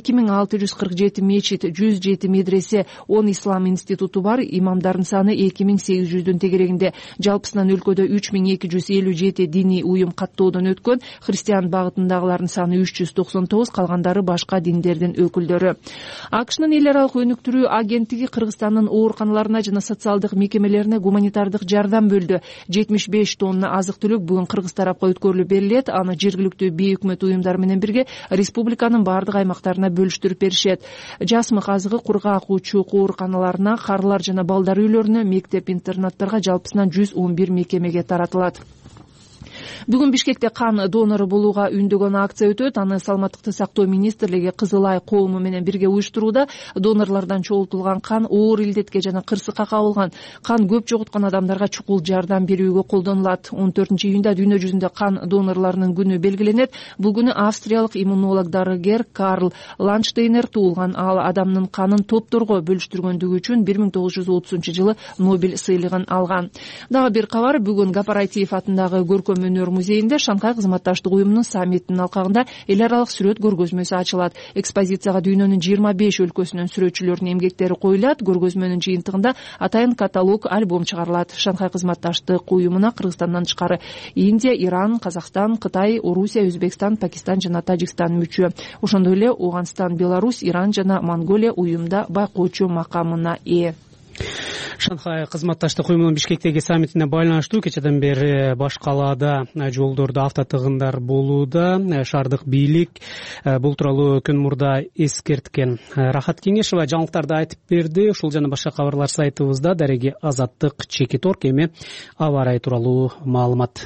2647 мечит, 107 медресе, 10 ислам институту бар. Имамдардын саны 2800-дүн тегерегинде. Жалпысынан өлкөдө 3257 диний уюм каттоодон өткөн. Христиан багытындагылардын саны 399, калгандары башка диндердин өкүлдөрү. АКШнын эл аралык өнүктүрүү агенттиги Кыргызстандын ооруканаларына жана социалдык мекемелерине гуманитардык жардам бөлдү. 75 тонна азык-түлүк бүгүн Кыргыз тарапка өткөрүлүп берилет. Аны жергиликтүү бейөкмөт уюмдар менен бирге республиканын бардык аймактарына бөлүштүрүп беришет. Жасмык азыгы кургак учук ооруканаларына, карылар жана балдар үйлөрүнө, мектеп-интернаттарга жалпысынан 111 мекемеге таратылат. Бүгүн Бишкекте кан донору болууга үндөгөн акция өтөт. Аны Саламаттыкты сактоо министрлиги Кызыл Ай коому менен бирге уюштурууда. Донорлордон чогултулган кан оор илдетке жана кырсыкка кабылган кан көп жоготкон адамдарга чукул жардам берүүгө колдонулат. 14-июнда дүйнө жүзүндө кан донорлорунун күнү белгиленет. Бул күнү австриялык иммунолог-дарыгер Карл Ланштейнер туулган. Ал адамдын канын топторго бөлүштүргөндүгү үчүн 1930-жылы Нобель сыйлыгын алган. Дагы бир кабар, бүгүн Гапараитиев атындагы көркөм өнөр музейинде Шанхай кызматташтык уюмунун саммитинин алкагында эл аралык сүрөт көргөзмөсү ачылат. Экспозицияга дүйнөнүн 25 өлкөсүнүн сүрөтчүлөрүнүн эмгектери коюлат. Көргөзмөнүн жыйынтыгында атайын каталог, альбом чыгарылат. Шанхай кызматташтык уюмуна Кыргызстандан тышкары Индия, Иран, Казакстан, Кытай, Орусия, Өзбекстан, Пакистан жана Тажикстан мүчө. Ошондой эле Ооганстан, Беларусь, Иран жана Монголия уюмда байкоочу макамына ээ. Шанхай кызматташтык уюмунун Бишкектеги саммитине байланыштуу кечеден бери баш калаада жолдордо автотыгындар болууда. Шаардык бийлик бул тууралуу күн мурда эскерткен. Рахат Кеңешова жаңылыктарды айтып берди. Ушул жана башка кабарлар сайтыбызда. Дареги Азаттык, Чекиторг, эми аба ырайы тууралуу маалымат.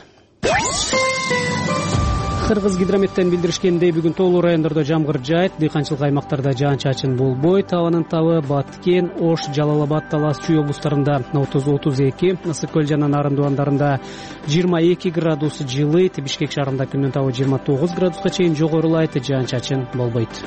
Кыргыз гидрометтен билдиришкендей, бүгүн тоолуу райондордо жамгыр жаайт, дыйканчылык аймактарда жаан-чачын болбойт. Абанын табы Баткен, Ош, Жалал-Абад, Талас, Чүй облустарында 30-32, Ысык көл жана Нарын дубандарында 22 градус жылыйт. Бишкек шаарында күндүн табы 29 градуска чейин жогорулайт, жаан-чачын болбойт.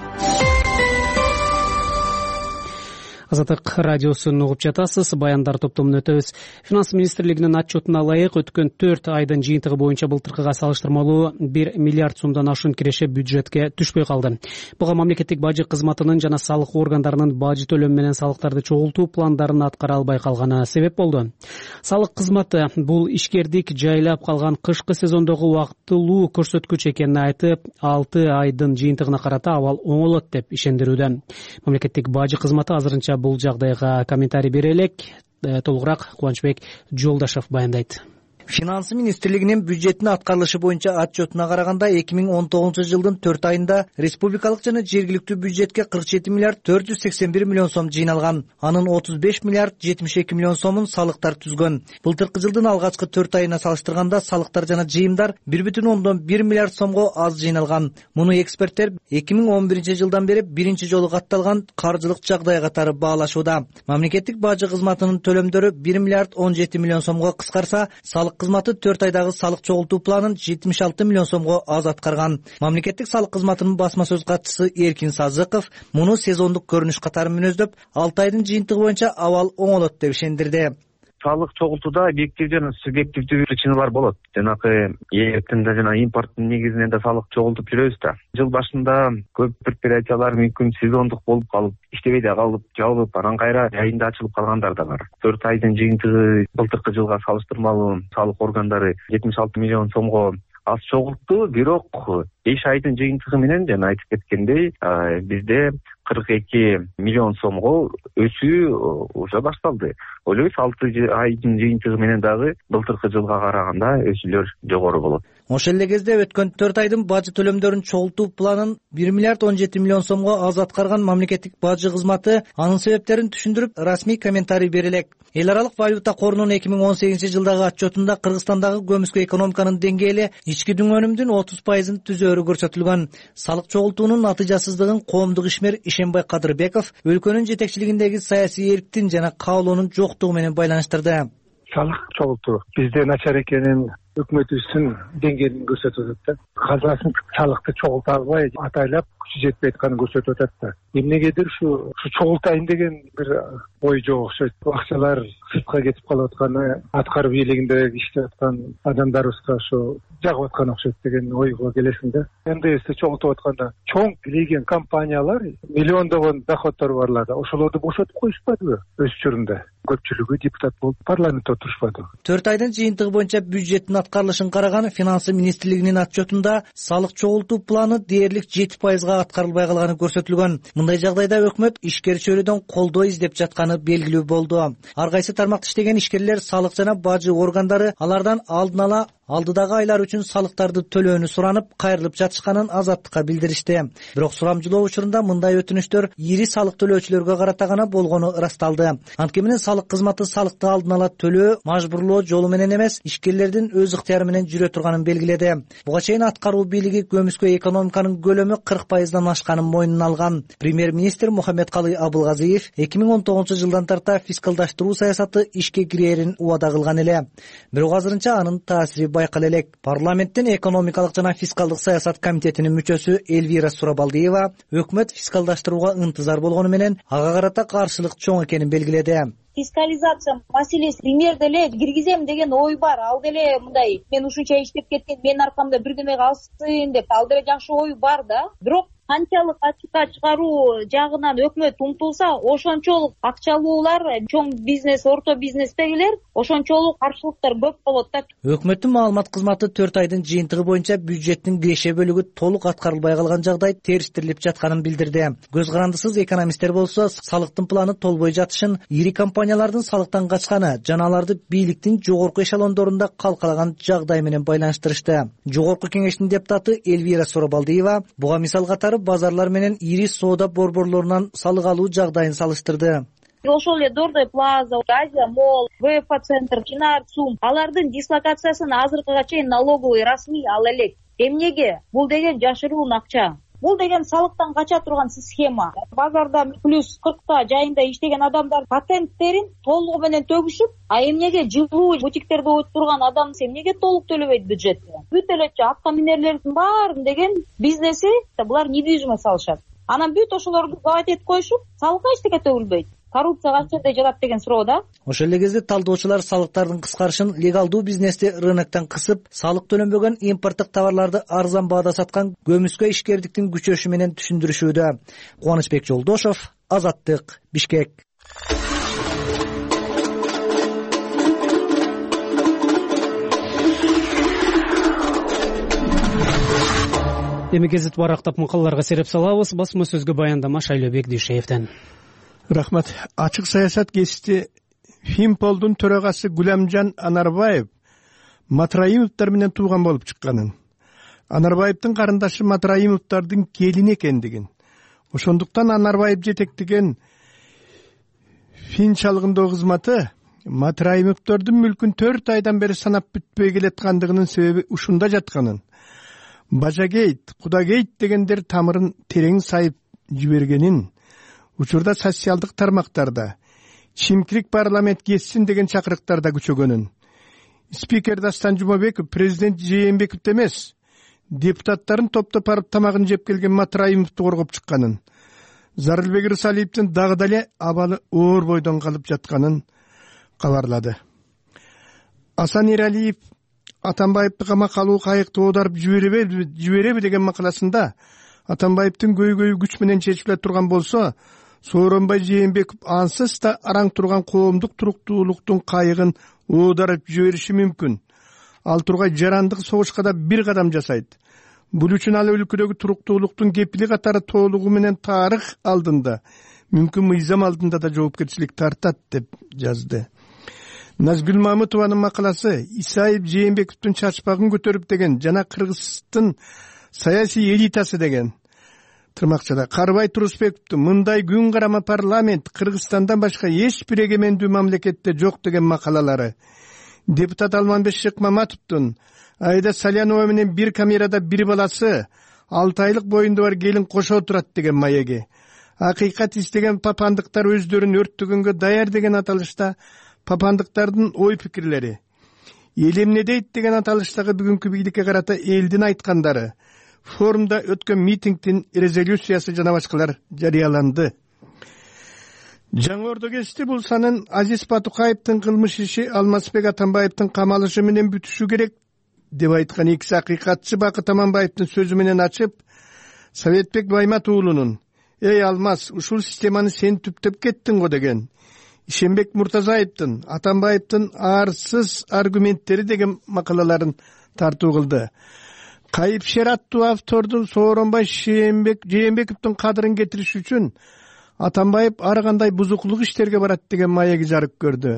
Азаттык радиосун угуп жатасыз. Баяндар топтомун өтөбүз. Финанс министрлигинин отчетуна ылайык өткөн 4 айдын жыйынтыгы боюнча былтыркыга салыштырмалуу 1 миллиард сомдон ашуун киреше бюджетке түшпөй калды. Буга мамлекеттик бажы кызматынын жана салык органдарынын бажы төлөм менен салыктарды чогултуу пландарын аткара албай калганы себеп болду. Салык кызматы бул ишкердик жайлап калган кышкы сезондогу убактылуу көрсөткүч экенин айтып, 6 айдын жыйынтыгына карата абал оңолот деп ишендирүүдө. Мамлекеттик бажы кызматы азырынча бул жагдайга комментарий бере элек. Толугураак Кубанычбек Жолдашев баяндайт. Финанс министрлигинин бюджеттин аткарылышы боюнча отчетуна караганда 2019 жылдын 4 айында республикалык жана жергиликтүү бюджетке 47 миллиард 481 миллион сом жыйналган. Анын 35 миллиард 72 миллион сомун салыктар түзгөн. Былтыркы жылдын алгачкы 4 айына салыштырганда салыктар жана жыйымдар 1,1 миллиард сомго аз жыйналган. Муну эксперттер 2011 жылдан бери биринчи жолу катталган каржылык жагдай катары баалашууда. Мамлекеттик бажы кызматынын төлөмдөрү 1 миллиард 17 миллион сомго кыскарса, салык кызматы 4 айдагы салык чогултуу планын 76 миллион сомго аз аткарган. Мамлекеттик салык кызматынын басма сөз катчысы Эркин Сазыков муну сезондук көрүнүш катары мүнөздөп, 6 айдын жыйынтыгы боюнча абал оңолот деп ишендирди. Салык чогултууда объективдүү жана субъективдүү причиналар болот. Жанагы эртинде жана импорттун негизинен да салык чогултуп жүрөбүз да. Жыл башында көп предприятиялар мүмкүн сезондук болуп калып, иштебей да калып, жабылып, анан кайра жайында ачылып калгандар да бар. 4 айдын жыйынтыгы былтыркы жылга салыштырмалуу салык органдары 76 миллион сомго аз чогултту, бирок 5 айдын жыйынтыгы менен жана айтып кеткендей, бизде 42 миллион сомго өсүү уже башталды. Ойлойбуз 6 айдын жыйынтыгы менен дагы былтыркы жылга караганда өсүүлөр жогору болот. Ошол эле кезде өткөн 4 айдын бажы төлөмдөрүн чогултуу планын 1 миллиард 17 миллион сомго аз аткарган мамлекеттик бажы кызматы анын себептерин түшүндүрүп, расмий комментарий бере элек. Эл аралык валюта корунун 2018 жылдагы отчетунда Кыргызстандагы көмүскө экономиканын деңгээли ички дүңөнүмдүн 30%-ын түзөөрү көрсөтүлгөн. Салык чогултуунун натыйжасыздыгын коомдук ишмер Ишенбай Кадырбеков өлкөнүн жетекчилигиндеги саясий эрктин жана каалоонун жоктугу менен байланыштырды. Салык чогултуу бизде начар экенин өкмөтүбүздүн деңгээлин көрсөтүп атат да. Казасын салыкты чогулта албай атайлап күчү жетпей атканын көрсөтүп атат да. Эмнегедир ушу чогултайын деген бир ой жок окшойт. Акчалар сыртка кетип калып атканы аткаруу бийлигинде иштеп аткан адамдарыбызга ушу жагып аткан окшойт деген ойго келесиң да. НДСти чогултуп атканда чоң кирген компаниялар миллиондогон доходдору барларда ошолорду бошотуп коюшпадыбы өз учурунда? Көпчүлүгү депутат болуп парламентте отурушпады. 4 айдын жыйынтыгы боюнча бюджеттин аткарылышын караган Финансы министрлигинин отчетунда салык чогултуу планы дээрлик 7%га аткарылбай калганы көрсөтүлгөн. Мындай жагдайда өкмөт ишкер чөйрөдөн колдоо издеп жатканы белгилүү болду. Ар кайсы тармакта иштеген ишкерлер салык жана бажы органдары алардан алдын ала алдыдагы айлар үчүн салыктарды төлөөнү суранып, кайрылып жатышканын Азаттыкка билдиришти. Бирок сурамжылоо учурунда мындай өтүнүчтөр ири салык төлөөчүлөргө карата гана болгону ырасталды. Анткени менен салык кызматы салыкты алдын ала төлөө, мажбурлоо жолу менен эмес, ишкерлердин өз ыктыяры менен жүрө турганын белгиледи. Буга чейин аткаруу бийлиги көмүскө экономиканын көлөмү 40%дан ашканын мойнуна алган. Премьер-министр Мухаммедкалый Абылгазиев 2019-жылдан тарта фискалдаштыруу саясаты ишке кирээрин убада кылган эле. Бирок азырынча анын таасири байкала элек. Парламенттин экономикалык жана фискалдык саясат комитетинин мүчөсү Эльвира Сурабалдиева өкмөт фискалдаштырууга ынтызар болгону менен ага карата каршылык чоң экенин белгиледи. Фискализация маселеси примерде эле киргизем деген ой бар. Ал деле мындай мен ушунча иштеп кеткен, менин аркамда бирдеме калсын деп ал деле жакшы ой бар да. Бирок канчалык ачыкка чыгаруу жагынан өкмөт умтулса, ошончолук акчалуулар чоң бизнес, орто бизнестегилер ошончолук каршылыктар көп болот да. Өкмөттүн маалымат кызматы 4 айдын жыйынтыгы боюнча бюджеттин киреше бөлүгү толук аткарылбай калган жагдай териштирилип жатканын билдирди. Көз карандысыз экономисттер болсо салыктын планы толбой жатышын, ири компаниялардын салыктан качканы жана аларды бийликтин жогорку эшелондорунда калкалаган жагдай менен байланыштырышты. Жогорку кеңештин депутаты Эльвира Сурабалдиева буга мисал катары базарлар менен ири соода борборлорунан салык алуу жагдайын салыштырды. Ошол эле Дордой Плаза, Азия Молл, ВФ центр, Чинар Цум алардын дислокациясын азыркыга чейин налоговый расмий ала элек. Эмнеге? Бул деген жашыруун акча. Бул деген салыктан кача турган схема. Базарда плюс 40та жайында иштеген адамдар патенттерин толугу менен төгүшүп, а эмнеге жылуу бутиктерде отурган адам эмнеге толук төлөбөйт бюджетте? Бүт эле атка минерлердин баарын деген бизнеси булар недвижимость салышат. Анан бүт ошолорду завод этип коюшуп, салыкка эчтеке төгүлбөйт. Коррупция кайсы жерде жатат деген суроо да. Ошол эле кезде талдоочулар салыктардын кыскарышын легалдуу бизнести рыноктон кысып, салык төлөнбөгөн импорттук товарларды арзан баада саткан көмүскө ишкердиктин күчөшү менен түшүндүрүшүүдө. Кубанычбек Жолдошов, Азаттык, Бишкек. Эми кезет барактап макалаларга сереп салабыз. Басма сөзгө баяндама Шайлообек Дүйшеевден. Рахмат. Ачык саясат кести Финполдун төрагасы Гүлөмжан Анарбаев Матраимовдор менен тууган болуп чыкканын, Анарбаевдин карындашы Матраимовдордун келини экендигин, ошондуктан Анарбаев жетектеген Фин чалгындоо кызматы Матраимовдордун мүлкүн 4 айдан бери санап бүтпөй келаткандыгынын себеби ушунда жатканын, Бажагейт, Кудагейт дегендер тамырын терең сайып жибергенин, учурда социалдык тармактарда чимкирик парламент кетсин деген чакырыктарда күчөгөнүн, спикер Дастан Жумабеков президент Жээнбековду эмес, депутаттарын топтоп барып тамагын жеп келген Матраимовду коргоп чыкканын, Зарылбек Рысалиевдин дагы деле абалы оор бойдон калып жатканын кабарлады. Асан Эралиев Атамбаевди камакка алуу кайыкты оодарып жибереби деген макаласында Атамбаевдин көйгөйү күч менен чечиле турган болсо, Сооронбай Жээнбеков ансыз да араң турган коомдук туруктуулуктун кайыгын оодарып жибериши мүмкүн. Ал тургай жарандык согушка да бир кадам жасайт. Бул үчүн ал өлкөдөгү туруктуулуктун кепили катары толугу менен тарых алдында, мүмкүн мыйзам алдында да жоопкерчилик тартат деп жазды. Назгүл Мамытованын макаласы Исаев Жээнбековдун чачпагын көтөрүп деген жана Кыргыздын саясий элитасы деген тырмакчада Карбай Турусбековдун мындай күн карама парламент Кыргызстандан башка эч бир эгемендүү мамлекетте жок деген макалалары, депутат Алманбек Шыкмаматовдун Айда Салянова менен бир камерада бир баласы 6 айлык боюнда бар келин кошо турат деген маеги, акыйкат издеген папандыктар өздөрүн өрттөгөнгө даяр деген аталышта папандыктардын ой пикирлери, эл эмне дейт деген аталыштагы бүгүнкү бийликке карата элдин айткандары, форумда өткөн митингдин резолюциясы жана башкалар жарыяланды. Жаңы Ордо кести бул санын Азиз Батукаевдин кылмыш иши Алмазбек Атамбаевдин камалышы менен бүтүшү керек деп айткан экс акыйкатчы Бакыт Аманбаевдин сөзү менен ачып, Советбек Баймат уулунун «Эй Алмаз, ушул системаны сен түптөп кеттиң го» деген, Ишенбек Муртазаевдин, Атамбаевдин арсыз аргументтери деген макалаларын тартуу кылды. Кайыпшер аттуу автордун Сооронбай Жээнбековдун кадырын кетириш үчүн Атамбаев ар кандай бузуклук иштерге барат деген маеги жарык көрдү.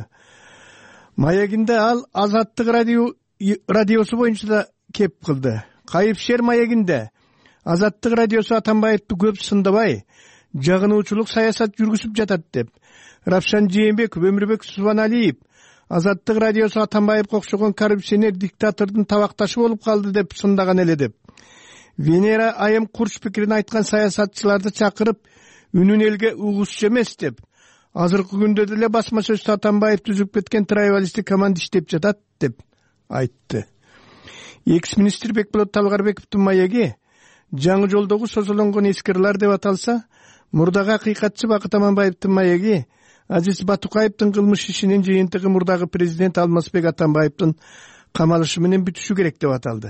Маегинде ал Азаттык радиосу боюнча да кеп кылды. Кайыпшер маегинде Азаттык радиосу Атамбаевди көп сындабай, жагынуучулук саясат жүргүзүп жатат деп, Равшан Жээнбеков, Өмүрбек Субаналиев Азаттык радиосу Атамбаевге окшогон коррупционер диктатордун табакташы болуп калды деп сындаган эле деп. Венера Айым курч пикирин айткан саясатчыларды чакырып, үнүн элге угузчу эмес деп, азыркы күндө деле басма сөздө Атамбаев түзүп кеткен травиалисттик команда иштеп жатат деп айтты. Экс-министр Бекболот Талгарбековдун маеги жаңы жолдогу созулонгон эскерлер деп аталса, мурдагы акыйкатчы Бакыт Аманбаевдин маеги Азиз Батукаевдин кылмыш ишинин жыйынтыгы мурдагы президент Алмазбек Атамбаевдин камалышы менен бүтүшү керек деп аталды.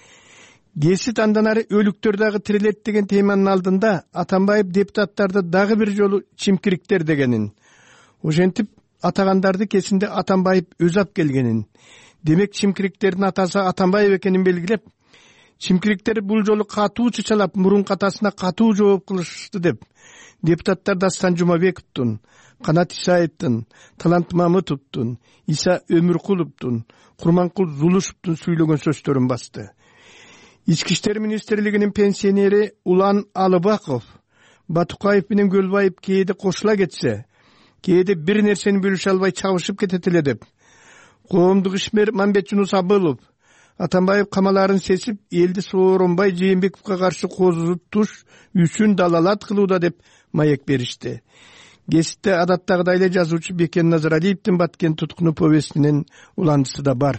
Гесит андан ары өлүктөр дагы тирилет деген теманын алдында Атамбаев депутаттарды дагы бир жолу чимкириктер дегенин, ошентип атагандарды кесинде Атамбаев өзү ап келгенин, демек чимкириктердин атасы Атамбаев экенин белгилеп, чимкириктер бул жолу катуу чычалап, мурунку атасына катуу жооп кылышты деп, депутаттар Дастан Жумабековдун, Канат Исаевдин, Талант Мамытовдун, Иса Өмүркуловдун, Курманкул Зулушевдун сүйлөгөн сөздөрүн басты. Ички иштер министрлигинин пенсионери Улан Алыбаков Батукаев менен Көлбаев кээде кошула кетсе, кээде бир нерсени бөлүшө албай чабышып кетет эле деп, коомдук ишмер Мамбет Жунус Абылов Атамбаев камаларын сесип, элди Сооронбай Жээнбековго каршы козутуш үчүн далалат кылууда деп маек беришти. Геситте адаттагыдай эле жазуучу Бекен Назаралиевдин Баткен туткуну повестинин уландысы да бар.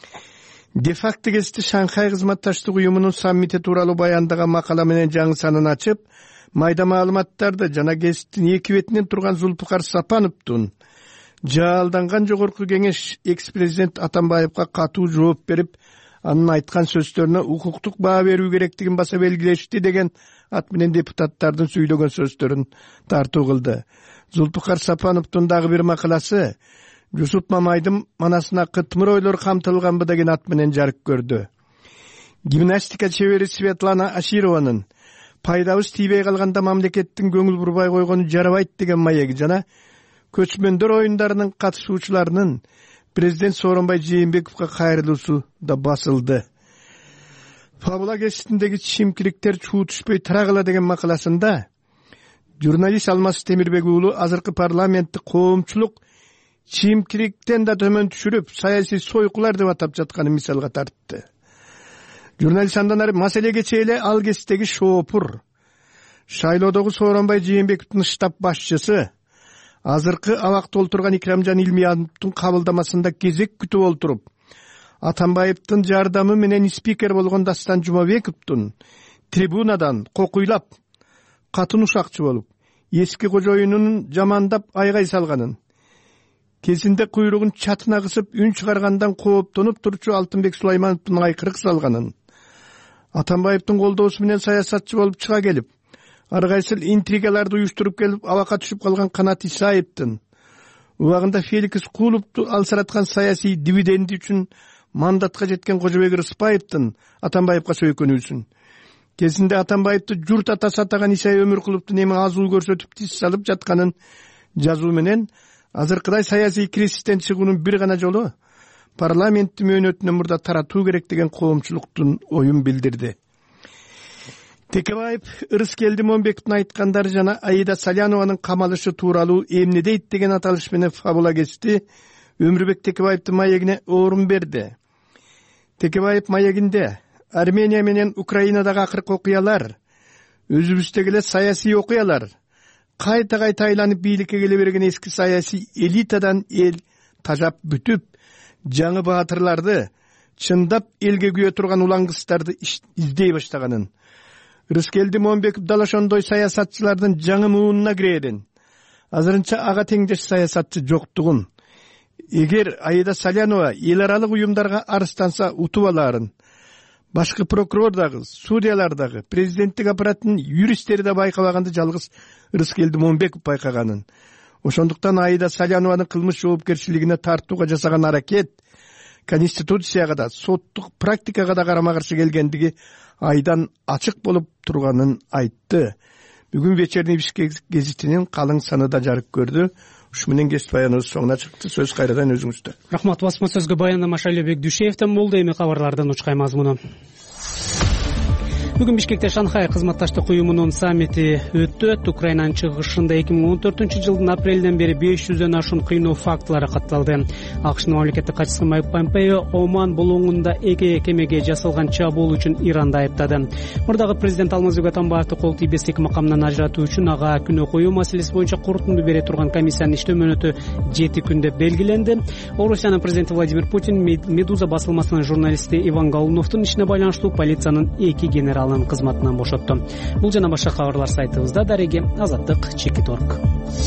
Де-факто геситте Шанхай кызматташтык уюмунун саммити тууралуу баяндаган макала менен жаңы санын ачып, майда маалыматтарды жана геситтин эки бетинен турган Зулпукар Сапановдун жаалданган жогорку кеңеш экс-президент Атамбаевга катуу жооп берип, анын айткан сөздөрүнө укуктук баа берүү керектигин баса белгилешти деген ат менен депутаттардын сүйлөгөн сөздөрүн тартуу кылды. Зулпукар Сапановдун дагы бир макаласы Жусуп Мамайдын манасына кытмыр ойлор камтылганбы деген ат менен жарык көрдү. Гимнастика чебери Светлана Ашированын пайдабыз тийбей калганда мамлекеттин көңүл бурбай койгону жарабайт деген маеги жана көчмөндөр оюндарынын катышуучуларынын президент Сооронбай Жээнбековго кайрылуусу да басылды. Фабула гезитиндеги чимкириктер чуу түшпөй тарагыла деген макаласында журналист Алмаз Темирбек уулу азыркы парламентти коомчулук чимкириктен да төмөн түшүрүп, саясий сойкулар деп атап жатканын мисалга тартты. Журналист андан ары маселеге чейли ал кездеги шоопур, шайлоодогу Сооронбай Жээнбековдун штаб башчысы, азыркы абакта олтурган Икрамжан Илмияновдун кабылдамасында кезек күтүп олтуруп, Атамбаевдин жардамы менен спикер болгон Дастан Жумабековдун трибунадан кокуйлап, катын ушакчы болуп, эски кожоюнун жамандап айгай салганын, кезинде куйругун чатына кысып үн чыгаргандан кооптонуп турчу Алтынбек Сулаймановдун айкырык салганын, Атамбаевдин колдоосу менен саясатчы болуп чыга келип, ар кайсыл интригаларды уюштуруп келип абакка түшүп калган Канат Исаевдин, убагында Феликс Кулупту алсыраткан саясий дивиденди үчүн мандатка жеткен Кожобек Рыспаевдин Атамбаевга сөйкөнүүсүн, кезинде Атамбаевди журт атасы атаган Иса Өмүркуловдун эми азуу көрсөтүп тис салып жатканын жазуу менен азыркыдай саясий кризистен чыгуунун бир гана жолу парламенттин мөөнөтүнөн мурда таратуу керек деген коомчулуктун оюн билдирди. Текебаев Ырыскелди Момбековдун айткандары жана Аида Салянованын камалышы тууралуу эмне дейт деген аталыш менен фабула кести Өмүрбек Текебаевдин маегине орун берди. Текебаев маегинде Армения менен Украинадагы акыркы окуялар, өзүбүздөгү эле саясий окуялар, кайта айланып бийликке келе берген эски саясий элитадан эл тажап бүтүп, жаңы баатырларды, чындап элге күйө турган улан кыздарды издей баштаганын, Рыскелди Момбеков дал ошондой саясатчылардын жаңы муунуна кирээрин, азырынча ага теңдеш саясатчы жоктугун, эгер Аида Салянова эл аралык уюмдарга арызданса утуп алаарын, башкы прокурор дагы, судьялар дагы, президенттик аппараттын юристтери да байкабаганды жалгыз Рыскелди Момбеков байкаганын. Ошондуктан Аида Салянованын кылмыш жоопкерчилигине тартууга жасаган аракет конституцияга да, соттук практикага да карама-каршы келгендиги айдан ачык болуп турганын айтты. Бүгүн вечерний Бишкек гезитинин калың саны да жарык көрдү. Ушу менен кесип баяныбыз соңуна чыкты. Сөз кайрадан өзүңүздө. Рахмат. Басма сөзгө баяндама Шайлообек Дүйшеевден болду. Эми кабарлардын учкай мазмуну. Бүгүн Бишкекте Шанхай кызматташтык уюмунун саммити өттү. Украинанын чыгышында 2014-жылдын апрелден бери 500дөн ашуун кыйноо фактылары катталды. AQShnын мамлекеттик катчысы Майк Помпео Оман булуңунда эки кемеге жасалган чабуул үчүн Иранды айыптады. Мурдагы президент Алмазбек Атамбаевди кол тийбес эки макамдан ажыратуу үчүн ага күнөө коюу маселеси боюнча корутунду бере турган комиссиянын иштөө мөөнөтү 7 күндө белгиленди. Орусиянын президенти Владимир Путин Медуза басылмасынын журналисти Иван Голуновдун ишине байланыштуу полициянын 2 генералын кызматынан бошотту. Бул жана башка кабарлар сайтыбызда. Дареги Азаттык.org.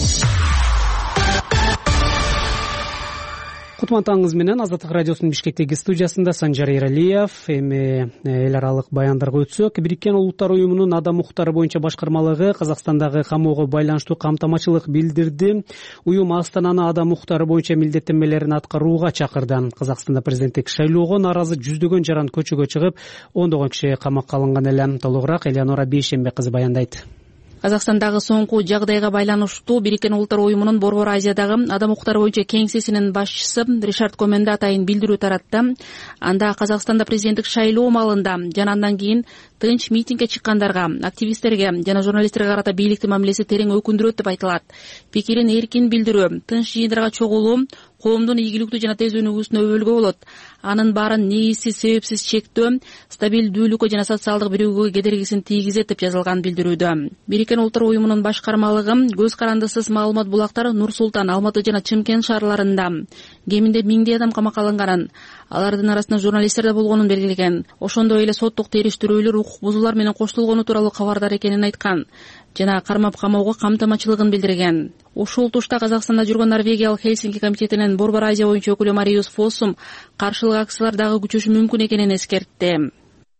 Кутмантаңыз менен Азаттык радиосунун Бишкектеги студиясында Санжар Эралиев. Эми эл аралык баяндарга өтсөк, Бириккен Улуттар уюмунун адам укуктары боюнча башкармалыгы Казакстандагы камоого байланыштуу камтамачылык билдирди. Уюм Астананы адам укуктары боюнча милдеттенмелерин аткарууга чакырды. Казакстанда президенттик шайлоого нааразы жүздөгөн жаран көчөгө чыгып, ондогон киши камакка алынган эле. Толугураак Элеонора Бейшембек кызы баяндайт. Казакстандагы соңку жагдайга байланыштуу Бириккен Улуттар уюмунун Борбор Азиядагы адам укуктары боюнча кеңсесинин башчысы Ришард Коменда атайын билдирүү таратты. Анда Казакстанда президенттик шайлоо маалында жана андан кийин тынч митингге чыккандарга, активисттерге жана журналисттерге карата бийликтин мамилеси терең өкүндүрөт деп айтылат. Пикирин эркин билдирүү, тынч жыйындарга чогулуу коомдун ийгиликтүү жана тез өнүгүүсүнө өбөлгө болот. Анын баарын негизсиз, себепсиз чектөө стабилдүүлүккө жана социалдык биригүүгө кедергисин тийгизет деп жазылган билдирүүдө. Бириккен Улуттар уюмунун башкармалыгы көз карандысыз маалымат булактар Нур Султан, Алматы жана Чымкент шаарларында кеминде 1000 адам камакка алынганын, алардын арасында журналисттер да болгонун белгилеген. Ошондой эле соттук териштирүүлөр укук бузуулар менен коштолгону тууралуу кабардар экенин айткан жана кармап камоого камтамачылыгын билдирген. Ушул тушта Казакстанда жүргөн Норвегиялык Хельсинки комитетинин Борбор Азия боюнча өкүлү Мариус Фоссум каршылык акциялар дагы күчөшү мүмкүн экенин эскертти.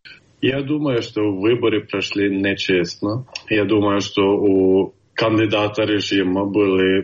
Я думаю, что выборы прошли нечестно. Я думаю, что у кандидата режима были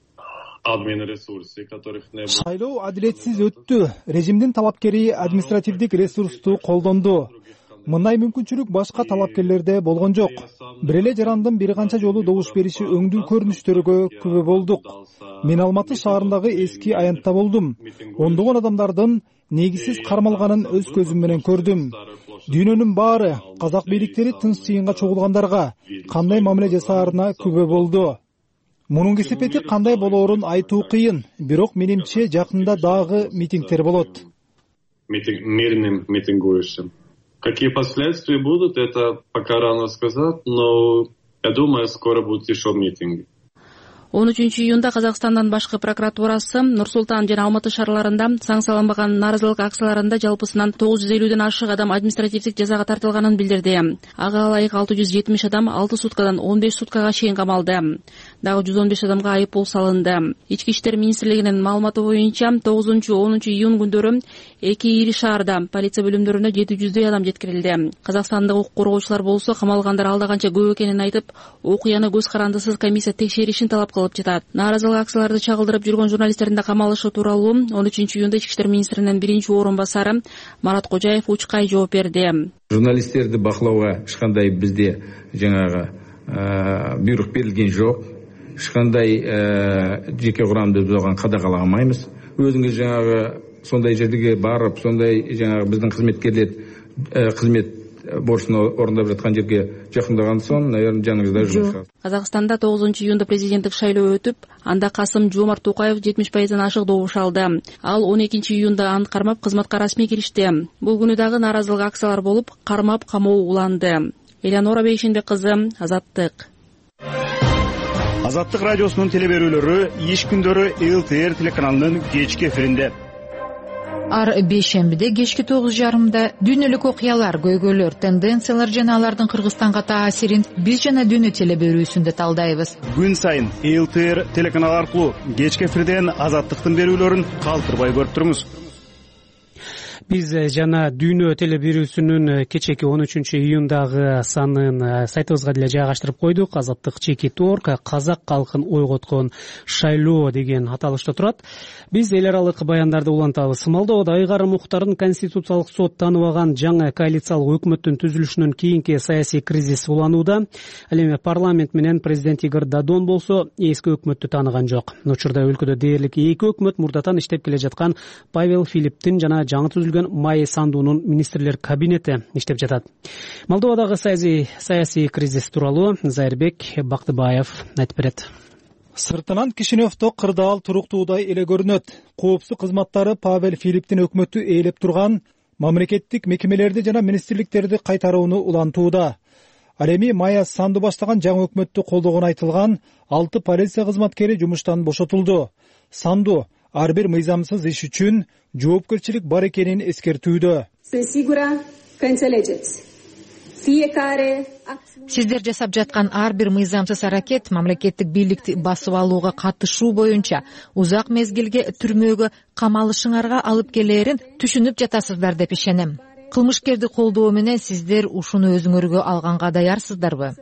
админ ресурсы, которых не было. Шайлоо адилетсиз өттү. Режимдин талапкери административдик ресурсту колдонду. Мындай мүмкүнчүлүк башка талапкерлерде болгон жок. Бир эле жарандын бир канча жолу добуш бериши өңдүү көрүнүштөргө күбө болдук. Мен Алматы шаарындагы эски аянтта болдум. Ондогон адамдардын негизсиз кармалганын өз көзүм менен көрдүм. Дүйнөнүн баары казак бийликтери тынч жыйынга чогулгандарга кандай мамиле жасаарына күбө болду. Мунун кесепети кандай болоорун айтуу кыйын, бирок менимче жакында дагы митингдер болот. Мирным митингующим. Какие последствия будут, это пока рано сказать, но я думаю, скоро будут еще митинги. 13-июнда Казакстандын башкы прокуратурасы Нур Султан жана Алматы шаарларында саңсаланбаган нааразылык акцияларында жалпысынан 950ден ашык адам административдик жазага тартылганын билдирди. Ага ылайык 670 адам 6 суткадан 15 суткага чейин камалды. Дагы 115 адамга айыппул салынды. Ички иштер министрлигинин маалыматы боюнча 9-10 июнь күндөрү эки ири шаарда полиция бөлүмдөрүнө 700 адам жеткирилди. Казакстандык укук коргоочулар болсо камалгандар алда канча көп экенин айтып, окуяны көз карандысыз комиссия текшеришин талап кылып жатат. Нааразылык акцияларды чагылдырып жүргөн журналисттердин да камалышы тууралуу 13-июнда ички иштер министринин биринчи орун басары Марат Кожаев учкай жооп берди. Журналисттерди бакылауга эч кандай бизде жаңагы буйрук берилген жок. Эч кандай жеке курамды биз оған кадағаламайбыз. Өзүңүз жаңагы сондай жерге барып, сондай жаңагы биздин кызметкерлер кызмет борчун орундап жаткан жерге жакындаган соң, наверное, жаныңызда жүрүшөт. Казакстанда 9-июнда президенттик шайлоо өтүп, анда Касым Жомарт Токаев 70%-дан ашык добуш алды. Ал 12-июнда аны кармап кызматка расмий киришти. Бул күнү дагы нааразылык акциялар болуп, кармап камоо уланды. Элеонора Бейшенбек кызы, Азаттык. Азаттык радиосунун телеберүүлөрү иш күндөрү ЛТР телеканалынын кечки эфиринде. Ар бейшембиде кечки 9:30 дүйнөлүк окуялар, көйгөйлөр, тенденциялар жана алардын Кыргызстанга таасирин биз жана дүйнө теле берүүсүндө талдайбыз. Күн сайын ЛТР телеканалы аркылуу кечки эфирден азаттыктын берүүлөрүн калтырбай көрүп туруңуз. Биз жана дүйнө теле берүүсүнүн кечеки 13 июндагы санын сайтыбызга деле жайгаштырып койдук. Азаттык чеки торг казак калкын ойготкон шайлоо деген аталышта турат. Биз эл аралык баяндарды улантабыз. Молдовада ыйгарым укуктарын Конституциялык сот тааныбаган жаңы коалициялык өкмөттүн түзүлүшүнөн кийинки саясий кризис уланууда. Ал эми парламент менен президент Игорь Додон болсо эски өкмөттү тааныган жок. Учурда өлкөдө дээрлик эки өкмөт мурдатан иштеп келе жаткан Павел Филипптин жана жаңы түзүлгөн Майя Сандунун министрлер кабинети иштеп жатат. Молдовадагы саясий кризис тууралуу Зайырбек Бактыбаев айтып берет. Сыртынан Кишиневдо кырдаал туруктуудай эле көрүнөт. Коопсуздук кызматтары Павел Филипптин өкмөтү ээлеп турган мамлекеттик мекемелерди жана министрликтерди кайтарууну улантууда. Ал эми Майя Санду баштаган жаңы өкмөттү колдогону айтылган 6 полиция кызматкери жумуштан бошотулду. Санду ар бир мыйзамсыз иш үчүн жоопкерчилик бар экенин эскертүүдө. Сиздер жасап жаткан ар бир мыйзамсыз аракет мамлекеттик бийликти басып алууга катышуу боюнча узак мезгилге түрмөгө камалышыңарга алып келээрин түшүнүп жатасыздар деп ишенем. Кылмышкерди колдоо менен сиздер ушуну өзүңөргө алганга даярсыздарбы?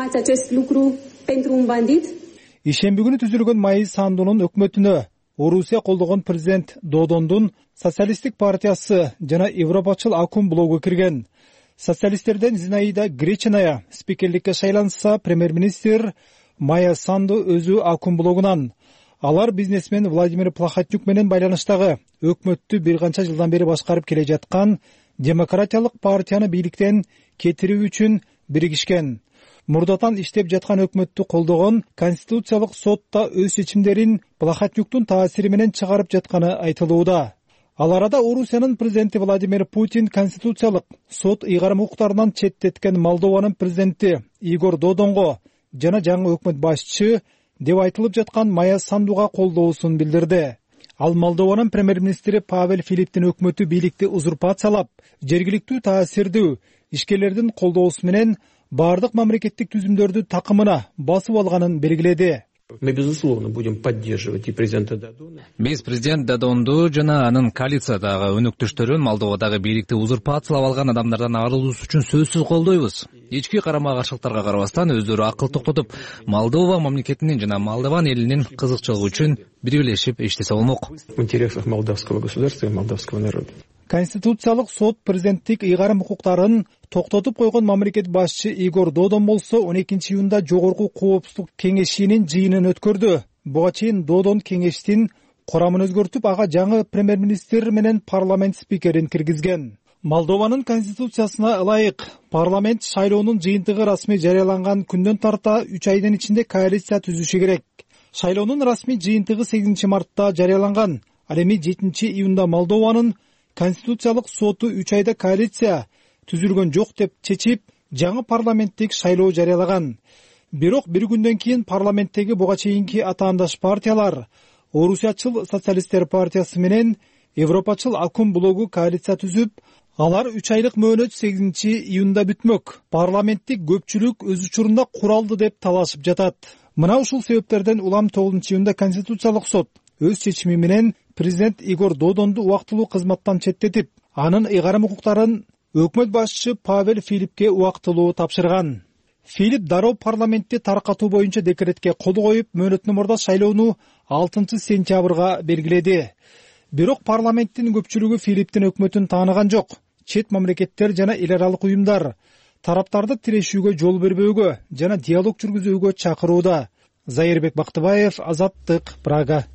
Ишемби күнү түзүлгөн Майя Сандунун өкмөтүнө Орусия колдогон президент Додондун социалисттик партиясы жана европачыл Акум блогу кирген. Социалисттерден Зинаида Гречиная спикерликке шайланса, премьер-министр Майя Санду өзү Акум блогунан. Алар бизнесмен Владимир Плахотнюк менен байланыштагы өкмөттү бир канча жылдан бери башкарып келе жаткан демократиялык партияны бийликтен кетирүү үчүн биригишкен. Мурдатан иштеп жаткан өкмөттү колдогон Конституциялык сотта өз чечимдерин Плахотнюктун таасири менен чыгарып жатканы айтылууда. Ал арада Орусиянын президенти Владимир Путин Конституциялык сот ыйгарым укуктарынан четтеткен Молдованын президенти Игорь Додонго жана жаңы өкмөт башчы деп айтылып жаткан Майя Сандуга колдоосун билдирди. Ал Молдованын премьер-министри Павел Филипптин өкмөтү бийликти узурпациялап, жергиликтүү таасирдүү ишкерлердин колдоосу менен бардык мамлекеттик түзүмдөрдү такымына басып алганын белгиледи. Мы, безусловно, будем поддерживать и президента Додона. Биз президент Додонду жана анын коалициядагы өнөктөштөрүн Молдовадагы бийликти узурпациялап алган адамдардан арылуусу үчүн сөзсүз колдойбуз. Ички карама-каршылыктарга карабастан өздөрү акыл токтотуп, Молдова мамлекетинин жана Молдован элинин кызыкчылыгы үчүн биргелешип иштесе болмок. В интересах молдавского государства и молдавского народа. Конституциялык сот президенттик ыйгарым укуктарын токтотуп койгон мамлекет башчы Игорь Додон болсо 12 июнда жогорку коопсуздук кеңешинин жыйынын өткөрдү. Буга чейин Додон кеңештин курамын өзгөртүп, ага жаңы премьер-министр менен парламент спикерин киргизген. Молдованын конституциясына ылайык парламент шайлоонун жыйынтыгы расмий жарыяланган күндөн тарта 3 айдын ичинде коалиция түзүшү керек. Шайлоонун расмий жыйынтыгы 8 мартта жарыяланган. Ал эми 7 июнда Молдованын Конституциялык соту 3 айда коалиция түзүлгөн жок деп чечип, жаңы парламенттик шайлоо жарыялаган. Бирок бир күндөн кийин парламенттеги буга чейинки атаандаш партиялар Орусиячыл социалисттер партиясы менен европачыл Акум блогу коалиция түзүп, алар 3 айлык мөөнөт 8 июнда бүтмөк. Парламенттик көпчүлүк өз учурунда куралды деп талашып жатат. Мына ушул себептерден улам 9 июнда Конституциялык сот өз чечими менен президент Игорь Додонду убактылуу кызматтан четтетип, анын ыйгарым укуктарын өкмөт башчы Павел Филиппке убактылуу тапшырган. Филипп дароо парламентти таркатуу боюнча декретке кол коюп, мөөнөтүнөн мурда шайлоону 6 сентябрга белгиледи. Бирок парламенттин көпчүлүгү Филипптин өкмөтүн тааныган жок. Чет мамлекеттер жана эл аралык уюмдар тараптарды тирешүүгө жол бербөөгө жана диалог жүргүзүүгө чакырууда. Зайырбек Бактыбаев, Азаттык, Прага.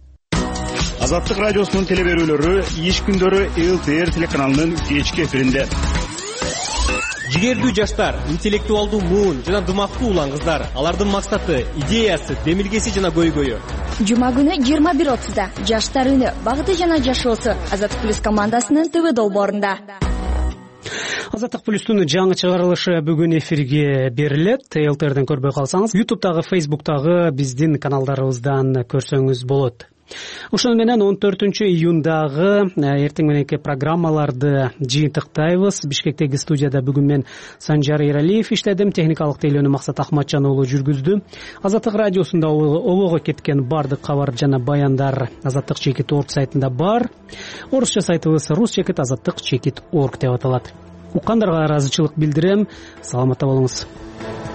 Азаттык радиосунун теле берүүлөрү иш күндөрү ЛТР телеканалынын кечки эфиринде. Жигердүү жаштар, интеллектуалдуу муун жана дымактуу улан кыздар, алардын максаты, идеясы, демилгеси жана көйгөйү. Жума күнү 21:30да Жаштар үнү, багыты жана жашоосу Азаттык плюс командасынын ТВ долбоорунда. Азаттык плюстун жаңы чыгарылышы бүгүн эфирге берилет. ЛТРден көрбөй калсаңыз, YouTube'дагы, Facebook'тагы биздин каналдарыбыздан көрсөңүз болот. Ошону менен 14-июндагы эртең мененки программаларды жыйынтыктайбыз. Бишкектеги студияда бүгүн мен Санжар Эралиев иштедим, техникалык тейлөөнү Максат Ахматжан уулу жүргүздү. Азаттык радиосунда обого кеткен бардык кабар жана баяндар Азаттык чекит орг сайтында бар. Орусча сайтыбыз rus-azattik.org деп аталат. Уккандарга ыраазычылык билдирем. Саламатта болуңуз.